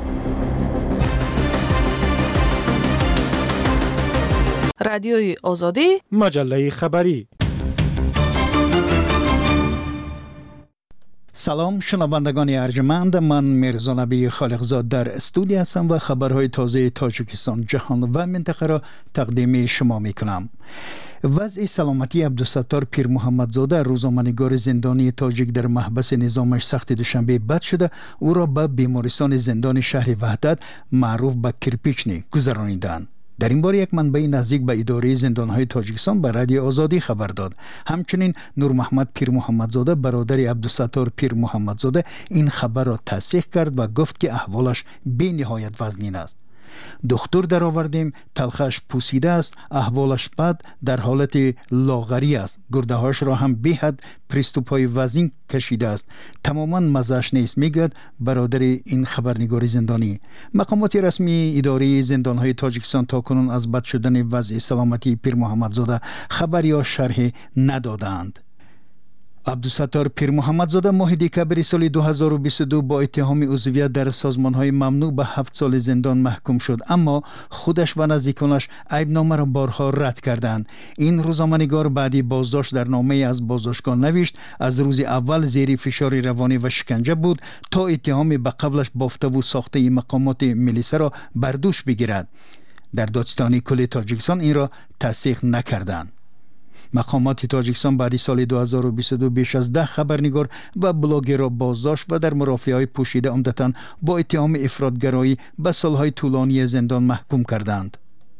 رادیوی آزادی، مجله خبری. سلام شنوندگان ارجمند، من میرزا نبی خالقزاد در استودیو هستم و خبرهای تازه تاجیکستان، جهان و منطقه را تقدیم شما میکنم. وضع سلامتی عبدالستار پیر محمدزاده، روزنامه‌نگار زندانی تاجیک در محبس نظامش سخت دوشنبه بد شده، او را به بیمارستان زندان شهر وحدت معروف به کرپیچنی گذرانیدند. در این باره یک منبع نزدیک به اداره زندانهای تاجیکستان به رادیو آزادی خبر داد. همچنین نور محمد پیر محمدزاده، برادر عبدالستار پیر محمدزاده، این خبر را تصدیق کرد و گفت که احوالش به نهایت وزنین است. دکتر در آوردیم، تلخش پوسیده است، احوالش بد، در حالت لاغری است، گرده هاش را هم به حد پریستوپای وزن کشیده است، تماما مزهش نیست، میگوید برادر این خبرنگار زندانی. مقامات رسمی اداره زندانهای تاجیکستان تاکنون از بد شدن وضع سلامتی پیر محمدزاده خبر یا شرح ندادند. عبدالستار پیر محمدزاده ماه دکبر سال 2022 با اتهام عضویت در سازمانهای ممنوع به 7 سال زندان محکوم شد، اما خودش و نزدیکانش عیبنامه را بارها رد کردند. این روزنامه‌نگار بعدی بازداشت در نامه از بازداشتگاه نوشت از روز اول زیر فشار روانی و شکنجه بود تا اتهام به قبلش بافته و ساخته مقامات ملیسه را بر دوش بگیرد. در دادستانی کل تاجیکستان این را تصدیق نکردند. مقامات تاجیکستان بعد سال 2022 بیش از 10 خبرنگار و بلاگر را بازداشت و در مرافعه‌های پوشیده عمدتاً با اتهام افراطگرایی به سالهای طولانی زندان محکوم کردند.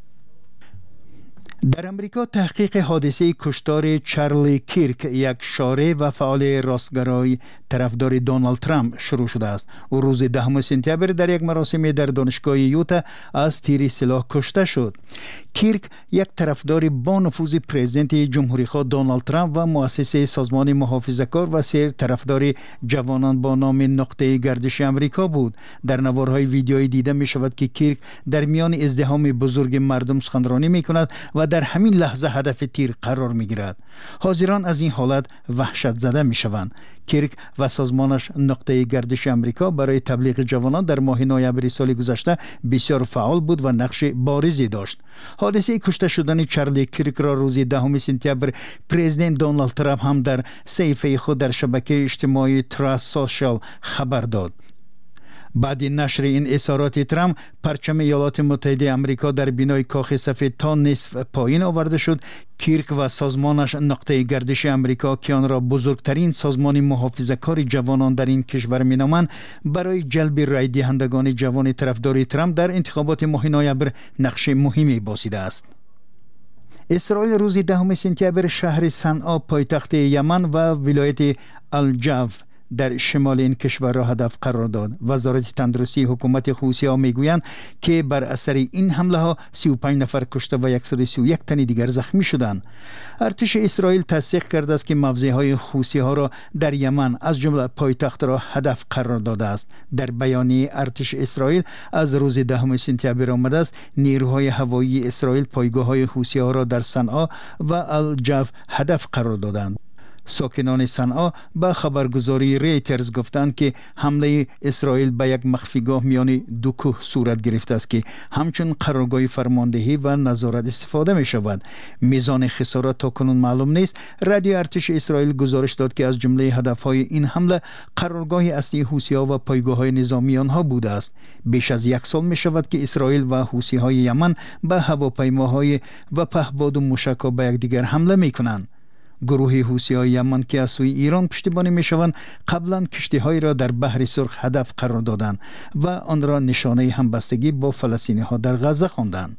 در امریکا تحقیق حادثه کشتار چارلی کیرک، یک شارع و فعال راستگرای طرفدار دونالد ترامپ شروع شده است. او روز 10 سپتامبر در یک مراسم در دانشگاه یوتا از تیر سلاح کشته شد. کیرک یک طرفدار با نفوذ پرزیدنت جمهوری‌خواه دونالد ترامپ و مؤسس سازمان محافظه‌کار و سیر طرفدار جوانان با نام نقطه گردش امریکا بود. در نوارهای ویدیویی دیده می شود که کیرک در میان ازدحام بزرگ مردم سخنرانی می کند و در همین لحظه هدف تیر قرار می گیرد. حاضران از این حالت وحشت زده می شوند. کیرک و سازمانش نقطه گردش امریکا برای تبلیغ جوانان در ماه نوامبر سال گذشته بسیار فعال بود و نقش بارزی داشت. حادثه کشته شدن چارلی کیرک را روز 10 سپتامبر پرزیدنت دونالد ترامپ هم در صفحه خود در شبکه اجتماعی تراست سوشال خبر داد. بعد نشر این اظهارات ترامپ، پرچم ایالات متحده آمریکا در بینای کاخ سفید تا نصف پایین آورده شد. کیرک و سازمانش نقطه گردش امریکا که آن را بزرگترین سازمان محافظه‌کار جوانان در این کشور مینامند، برای جلب رای دهندگان جوان طرفدار ترامپ در انتخابات ماه نوامبر نقش مهمی بازیده است. اسرائیل روز 10 سپتامبر شهر صنعا پایتخت یمن و ولایت الجوف در شمال این کشور را هدف قرار داد. وزارت تندرستی حکومت حوثی‌ها میگویند که بر اثر این حمله ها 35 نفر کشته و 131 تن دیگر زخمی شدند. ارتش اسرائیل تصدیق کرده است که موضع‌های حوثی‌ها را در یمن از جمله پایتخت را هدف قرار داده است. در بیانیه ارتش اسرائیل از روز 10 سپتامبر آمده است نیروهای هوایی اسرائیل پایگاه‌های حوثی‌ها را در صنعا و الجوف هدف قرار دادند. ساکنان صنعا به خبرگزاری ریترز گفتند که حمله اسرائیل به یک مخفیگاه میان دو کوه صورت گرفته است که همچون قرارگاه فرماندهی و نظارت استفاده می شود. میزان خسارات تاکنون معلوم نیست. رادیو ارتش اسرائیل گزارش داد که از جمله هدفهای این حمله قرارگاه اصلی حوثی‌ها و پایگاه‌های نظامی آنها بوده است. بیش از 1 سال می شود که اسرائیل و حوثی‌های یمن به هواپیماهای و پهپاد و موشک‌ها به یکدیگر حمله می کنند. گروه حوثی‌های یمن که از سوی ایران پشتیبانی می‌شوند قبلا کشتی‌هایی را در بحر سرخ هدف قرار دادند و آن را نشانه همبستگی با فلسطینی‌ها در غزه خواندند.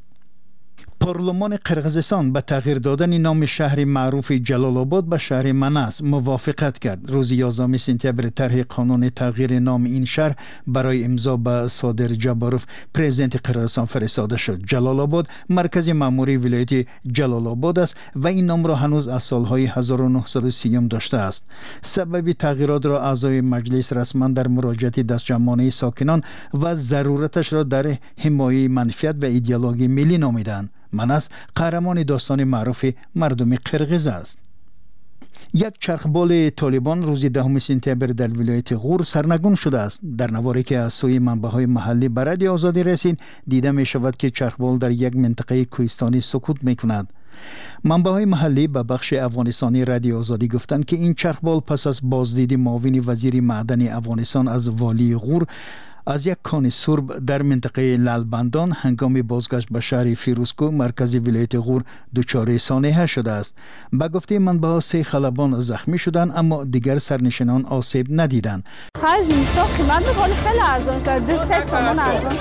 پارلمان قرقیزستان به تغییر دادن نام شهر معروف جلال آباد به شهر مناس موافقت کرد. روز 11 سپتامبر طرح قانون تغییر نام این شهر برای امضا به صادر جباروف پرزیدنت قرقیزستان فرستاده شد. جلال آباد مرکز مأموری ولایت جلال آباد است و این نام را هنوز از سالهای 1930 داشته است. سبب تغییرات را اعضای مجلس رسما در مراجعت دستجمعانه ساکنان و ضرورتش را در حمایه منفعت و ایدئولوژی ملی نامیدند. مناس قهرمان داستان معروف مردم قرقیز است. یک چرخبال طالبان روز 10 سپتامبر در ولایت غور سرنگون شده است. در نواری که از سوی منبع‌های محلی به رادیو آزادی رسید دیده می شود که چرخبال در یک منطقه کوهستانی سقوط می کند. منبع‌های محلی به بخش افغانستانی رادیو آزادی گفتند که این چرخبال پس از بازدید معاون وزیر معدن افغانستان از والی غور از یک کان سرب در منطقه لالبندان هنگام بازگشت به شهر فیروزکو مرکز ولایت غور دچار سانحه شده است. به گفته منبع‌ها 3 خلبان زخمی شدند اما دیگر سرنشینان آسیب ندیدند. خرج اینستا قیمت می‌کنه خیلی ارزان شده 3 تومان ارزان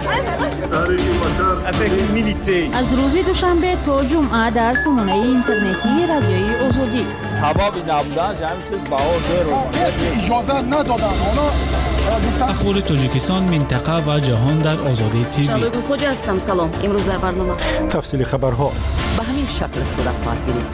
شده. از روز دوشنبه تا جمعه در سامانه اینترنتی رادیوی آزادی ثوابی نبودن همین چیز اجازه ندادن. اخبار تاجیکستان منطقه و جهان در آزادی تیوی. شادو خوجا هستم. سلام. امروز در برنامه تفصیل خبرها به همین شکل صورت خواهد گرفت.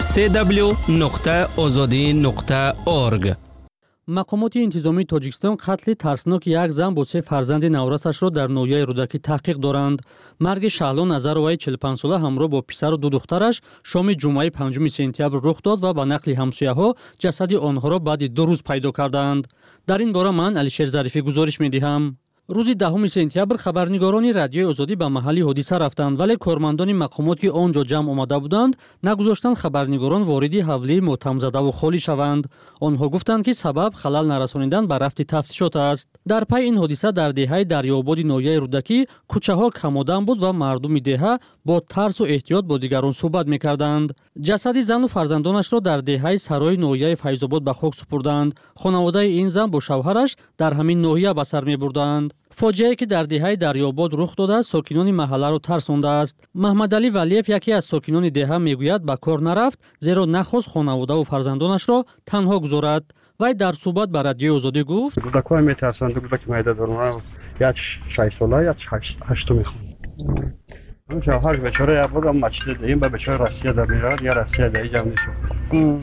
www.azadi.org. مقامات انتظامی تاجیکستان قتل ترسناک یک زن با 3 فرزند نورسش را در ناحیه رودکی تحقیق دارند. مرگ شهلا نظروی 45 ساله همراه با پسر و 2 دخترش شام جمعه 5 سپتامبر رخ داد و به نقل همسایه‌ها جسد آنها را بعد 2 روز پیدا کردند. در این باره من علیشیر ظریفی گزارش می‌دهم. روز 10 سپتامبر خبرنگاران رادیوی آزادی به محل حادثه رفتند ولی کارمندان مقامات که آنجا جمع آمده بودند نگذاشتند خبرنگاران وارد حوله متهم زده و خالی شوند. آنها گفتند که سبب خلل نرسانیدن به رفت تفتیشات است. در پی این حادثه در دهه دریاباد ناحیه رودکی کوچه‌ها کم‌آدم بود و مردم دهه با ترس و احتیاط با دیگران صحبت می‌کردند. جسد زن و فرزندانش را در دهه سرای ناحیه فیض‌آباد به خاک سپردند. خانواده این زن با شوهرش در همین ناحیه به سر می‌بردند. فاجعه‌ای که در دهه دریاباد رخ داده ساکنان محله را ترسانده است. محمد علی ولیف یکی از ساکنان دهه میگوید به کار نرفت زیرا نخواست خانواده و فرزندانش را تنها گذارد. وی در صحبت با رادیو آزادی گفت: کودکان میترسند کودک میده دارن یک 6 ساله یک 8 میخوام. اون شوهر بیچاره عبود هم مسجد دیم به بیچاره راسیه در میراد یا راسیه در اینجا نیست.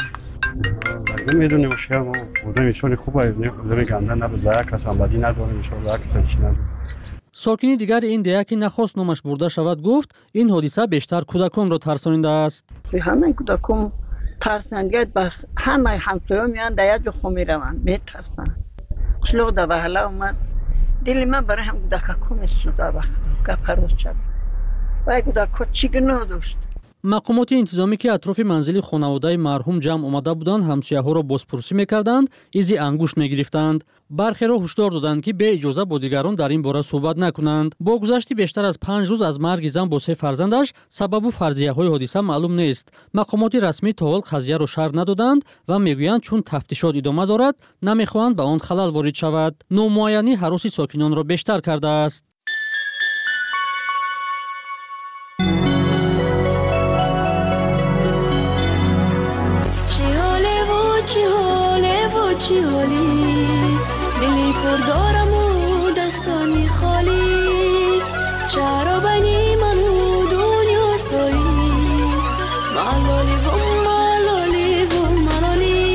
نمیدونیم مشکل ما بوده میشونی خوبه نمیدونی گنده نبوده کس همبدی نداره میشونه کسی نداره. ساکنی دیگر این دهه که نخواست نامش برده شود گفت این حادثه بیشتر کودکان را ترسانیده است. همه کودکان ترسند به همه همسایه‌ها میان در یک خو میروند میترسند. شلوغ در وهله اومد دل من برای هم کودکان میسوزه وقت گپروز شد و کودکان چی گناه داشت. مقامات انتظامی که اطراف منزل خانواده مرحوم جمع آمده بودند همسایه‌ها را بازپرسی می‌کردند، ایزی انگشت می‌گرفتند. برخی را هشدار دادند که به اجازه با دیگران در این باره صحبت نکنند. با گذشت بیشتر از 5 روز از مرگ زن با 3 فرزندش سبب و فرضیه‌های حادثه معلوم نیست. مقامات رسمی تا حال قضیه را شرح ندادند و میگویند چون تفتیشات ادامه دارد نمی‌خواهند به آن خلل وارد شود. نامعینی هراس ساکنان را بیشتر کرده است. چی حالی دلی پر دارم و دستانی خالی چرا بنی منو دنیاست دایی ملالی و ملالی و ملالی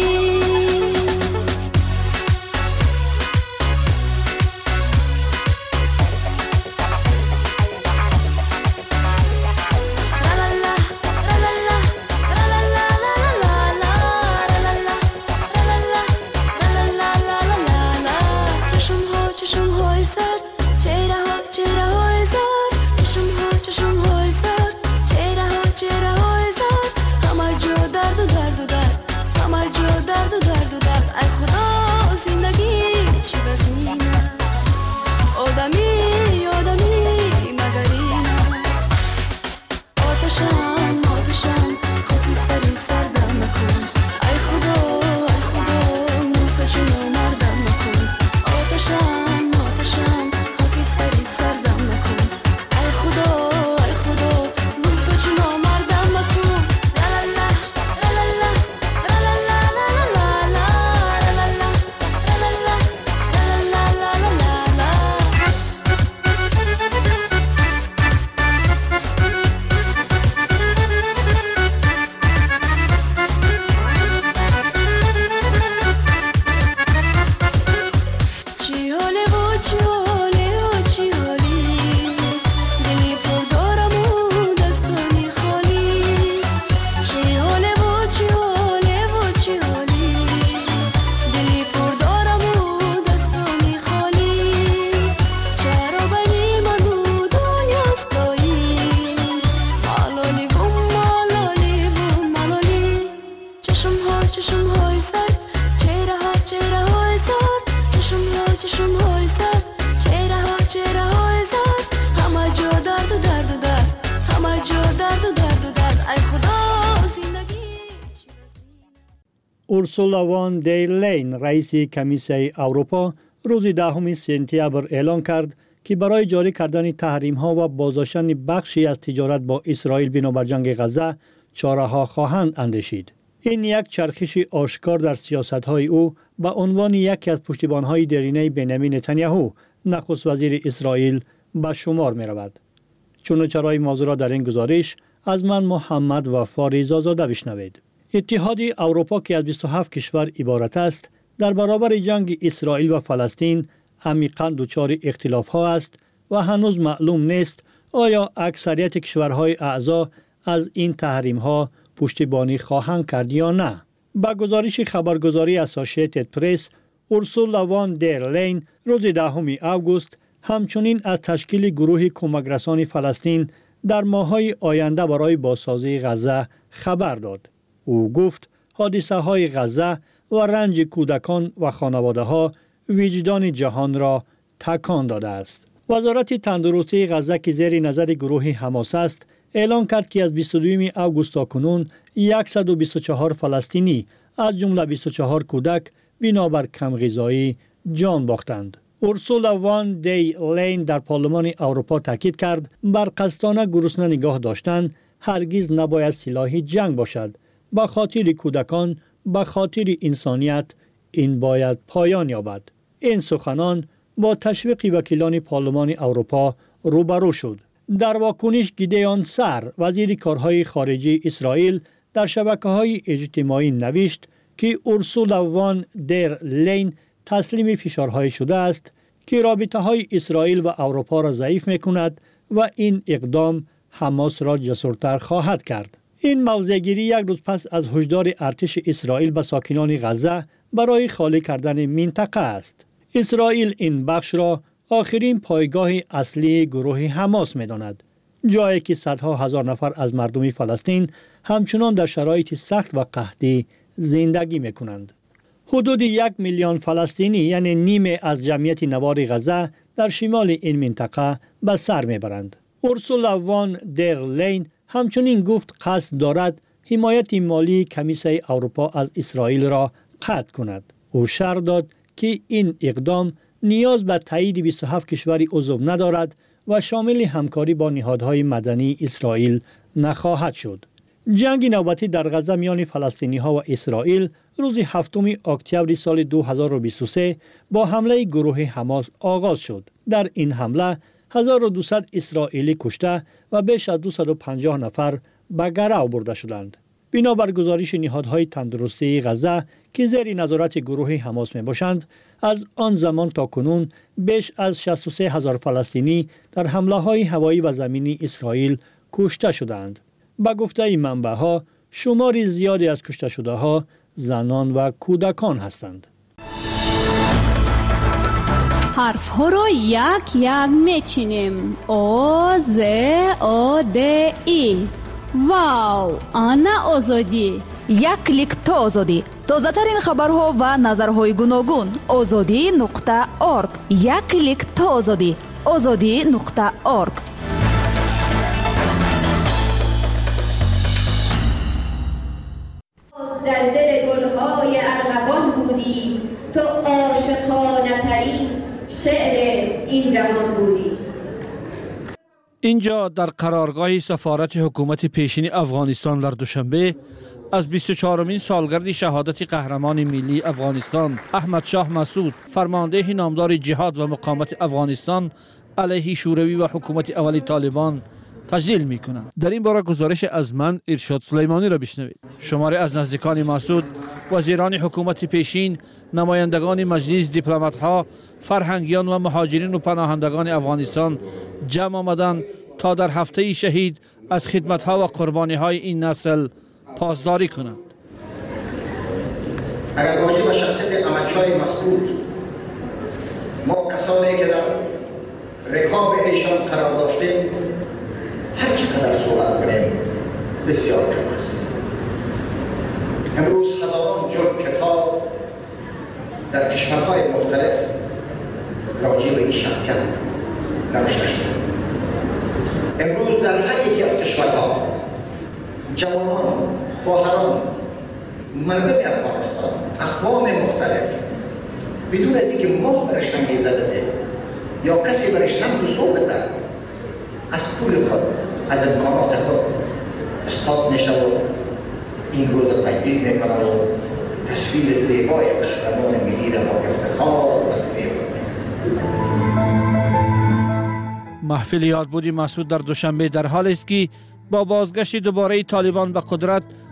اورسولا وان در لین رئیس کمیسیون اروپا روز 10 سپتامبر اعلان کرد که برای جاری کردن تحریم ها و بازداشتن بخشی از تجارت با اسرائیل بنابر جنگ غزه چاره ها خواهند اندیشید. این یک چرخش آشکار در سیاست های او به عنوان یکی از پشتیبان های درینه بنیامین نتانیاهو نخست وزیر اسرائیل به شمار می رود. چنانچه موضوع را در این گزارش از من محمد وفا زاده بشنوید. اتحاد اروپا که از 27 کشور عبارت است در برابر جنگ اسرائیل و فلسطین عمیقاً دچار اختلاف ها است و هنوز معلوم نیست آیا اکثریت کشورهای اعضا از این تحریم ها پشتیبانی خواهند کرد یا نه. با گزارش خبرگزاری اسوسییتد پرس، اورسولا وان در لین روز 10 آگوست همچنین از تشکیل گروه کمکرسان فلسطین در ماه‌های آینده برای بازسازی غزه خبر داد. او گفت حادثه های غزه و رنج کودکان و خانواده ها وجدان جهان را تکان داده است. وزارت تندرستی غزه که زیر نظر گروه حماس است اعلان کرد که از 22 آگوست تا کنون 124 فلسطینی از جمله 24 کودک بنابر کم غذایی جان باختند. اورسولا وان دی لین در پارلمان اروپا تاکید کرد بر قصدانه گرسنه نگاه داشتن هرگز نباید سلاح جنگ باشد. به خاطر کودکان، به خاطر انسانیت این باید پایان یابد. این سخنان با تشویق وکیلان پارلمان اروپا روبرو شد. در واکنش گیدئون سار وزیر کارهای خارجی اسرائیل در شبکه‌های اجتماعی نوشت که اورسولا وان در لین تسلیم فشارهای شده است که رابطه‌های اسرائیل و اروپا را ضعیف می‌کند و این اقدام حماس را جسورتر خواهد کرد. این موضع‌گیری یک روز پس از هشدار ارتش اسرائیل به ساکنان غزه برای خالی کردن منطقه است. اسرائیل این بخش را آخرین پایگاه اصلی گروه حماس می‌داند، جایی که صدها هزار نفر از مردم فلسطین همچنان در شرایط سخت و قحطی زندگی می‌کنند. حدود 1 میلیون فلسطینی یعنی نیمه از جمعیت نوار غزه در شمال این منطقه به سر میبرند. اورسولا وان در لین همچنین گفت قصد دارد حمایت مالی کمیسیون اروپا از اسرائیل را قطع کند. او شرح داد که این اقدام نیاز به تایید 27 کشور عضو ندارد و شامل همکاری با نهادهای مدنی اسرائیل نخواهد شد. جنگ نوبتی در غزه میان فلسطینی ها و اسرائیل روز 7 اکتبر سال 2023 با حمله گروه حماس آغاز شد. در این حمله 1200 اسرائیلی کشته و بیش از 250 نفر به گرو برده شدند. بنابر گزارش نهادهای تندرستی غزه که زیر نظارت گروه حماس می باشند، از آن زمان تا کنون بیش از 63,000 فلسطینی در حمله های هوایی و زمینی اسرائیل کشته شدند. با گفته منبع‌ها شمار زیادی از کشته شده ها زنان و کودکان هستند. حرف ها را یک یک میچینیم. او ز او د ای. واو، آنا آزادی. یک کلیک تا آزادی. تازه ترین خبرها و نظرهای گوناگون. azadi.org. یک کلیک تا آزادی. azadi.org. در دل گلهای ارغوان بودی، تو عاشقانه ترین شعر این جهان بودی. اینجا در قرارگاه سفارت حکومت پیشین افغانستان در دوشنبه از 24مین سالگرد شهادت قهرمان ملی افغانستان احمد شاه مسعود، فرمانده نامدار جهاد و مقاومت افغانستان علیه شوروی و حکومت اولی طالبان تجلیل می‌کنند. در این باره گزارش از من ارشاد سلیمانی را بشنوید. شماری از نزدیکان مسعود، وزیران حکومت پیشین، نمایندگان مجلس، دیپلمات‌ها، فرهنگیان و مهاجرین و پناهندگان افغانستان جمع آمدند تا در هفته شهید از خدمت‌ها و قربانی‌های این نسل پاسداری کنند. اگر راجع به شخصیت احمدشاه مسعود ما کسانی که در رکاب ایشان قرار داشتیم هر چقدر صحبت کنیم بسیار کم است. امروز هزاران جلد کتاب در کشورهای مختلف راجع به این شخصیت نوشته شده. امروز در هر یکی از کشورها جوانان، خواهران مردم افغانستان، اقوام مختلف بدون از اینکه ما برش انگیزه بده یا کسی برش سمت و سو بده از پول خود، از امکانات خود استاد میشه و این روز تجدید میکنه و تصویر زیبای قهرمان ملی را با افتخار و سریع محفل یادبود مسعود در دوشنبه در حال است که با بازگشت دوباره طالبان به قدرت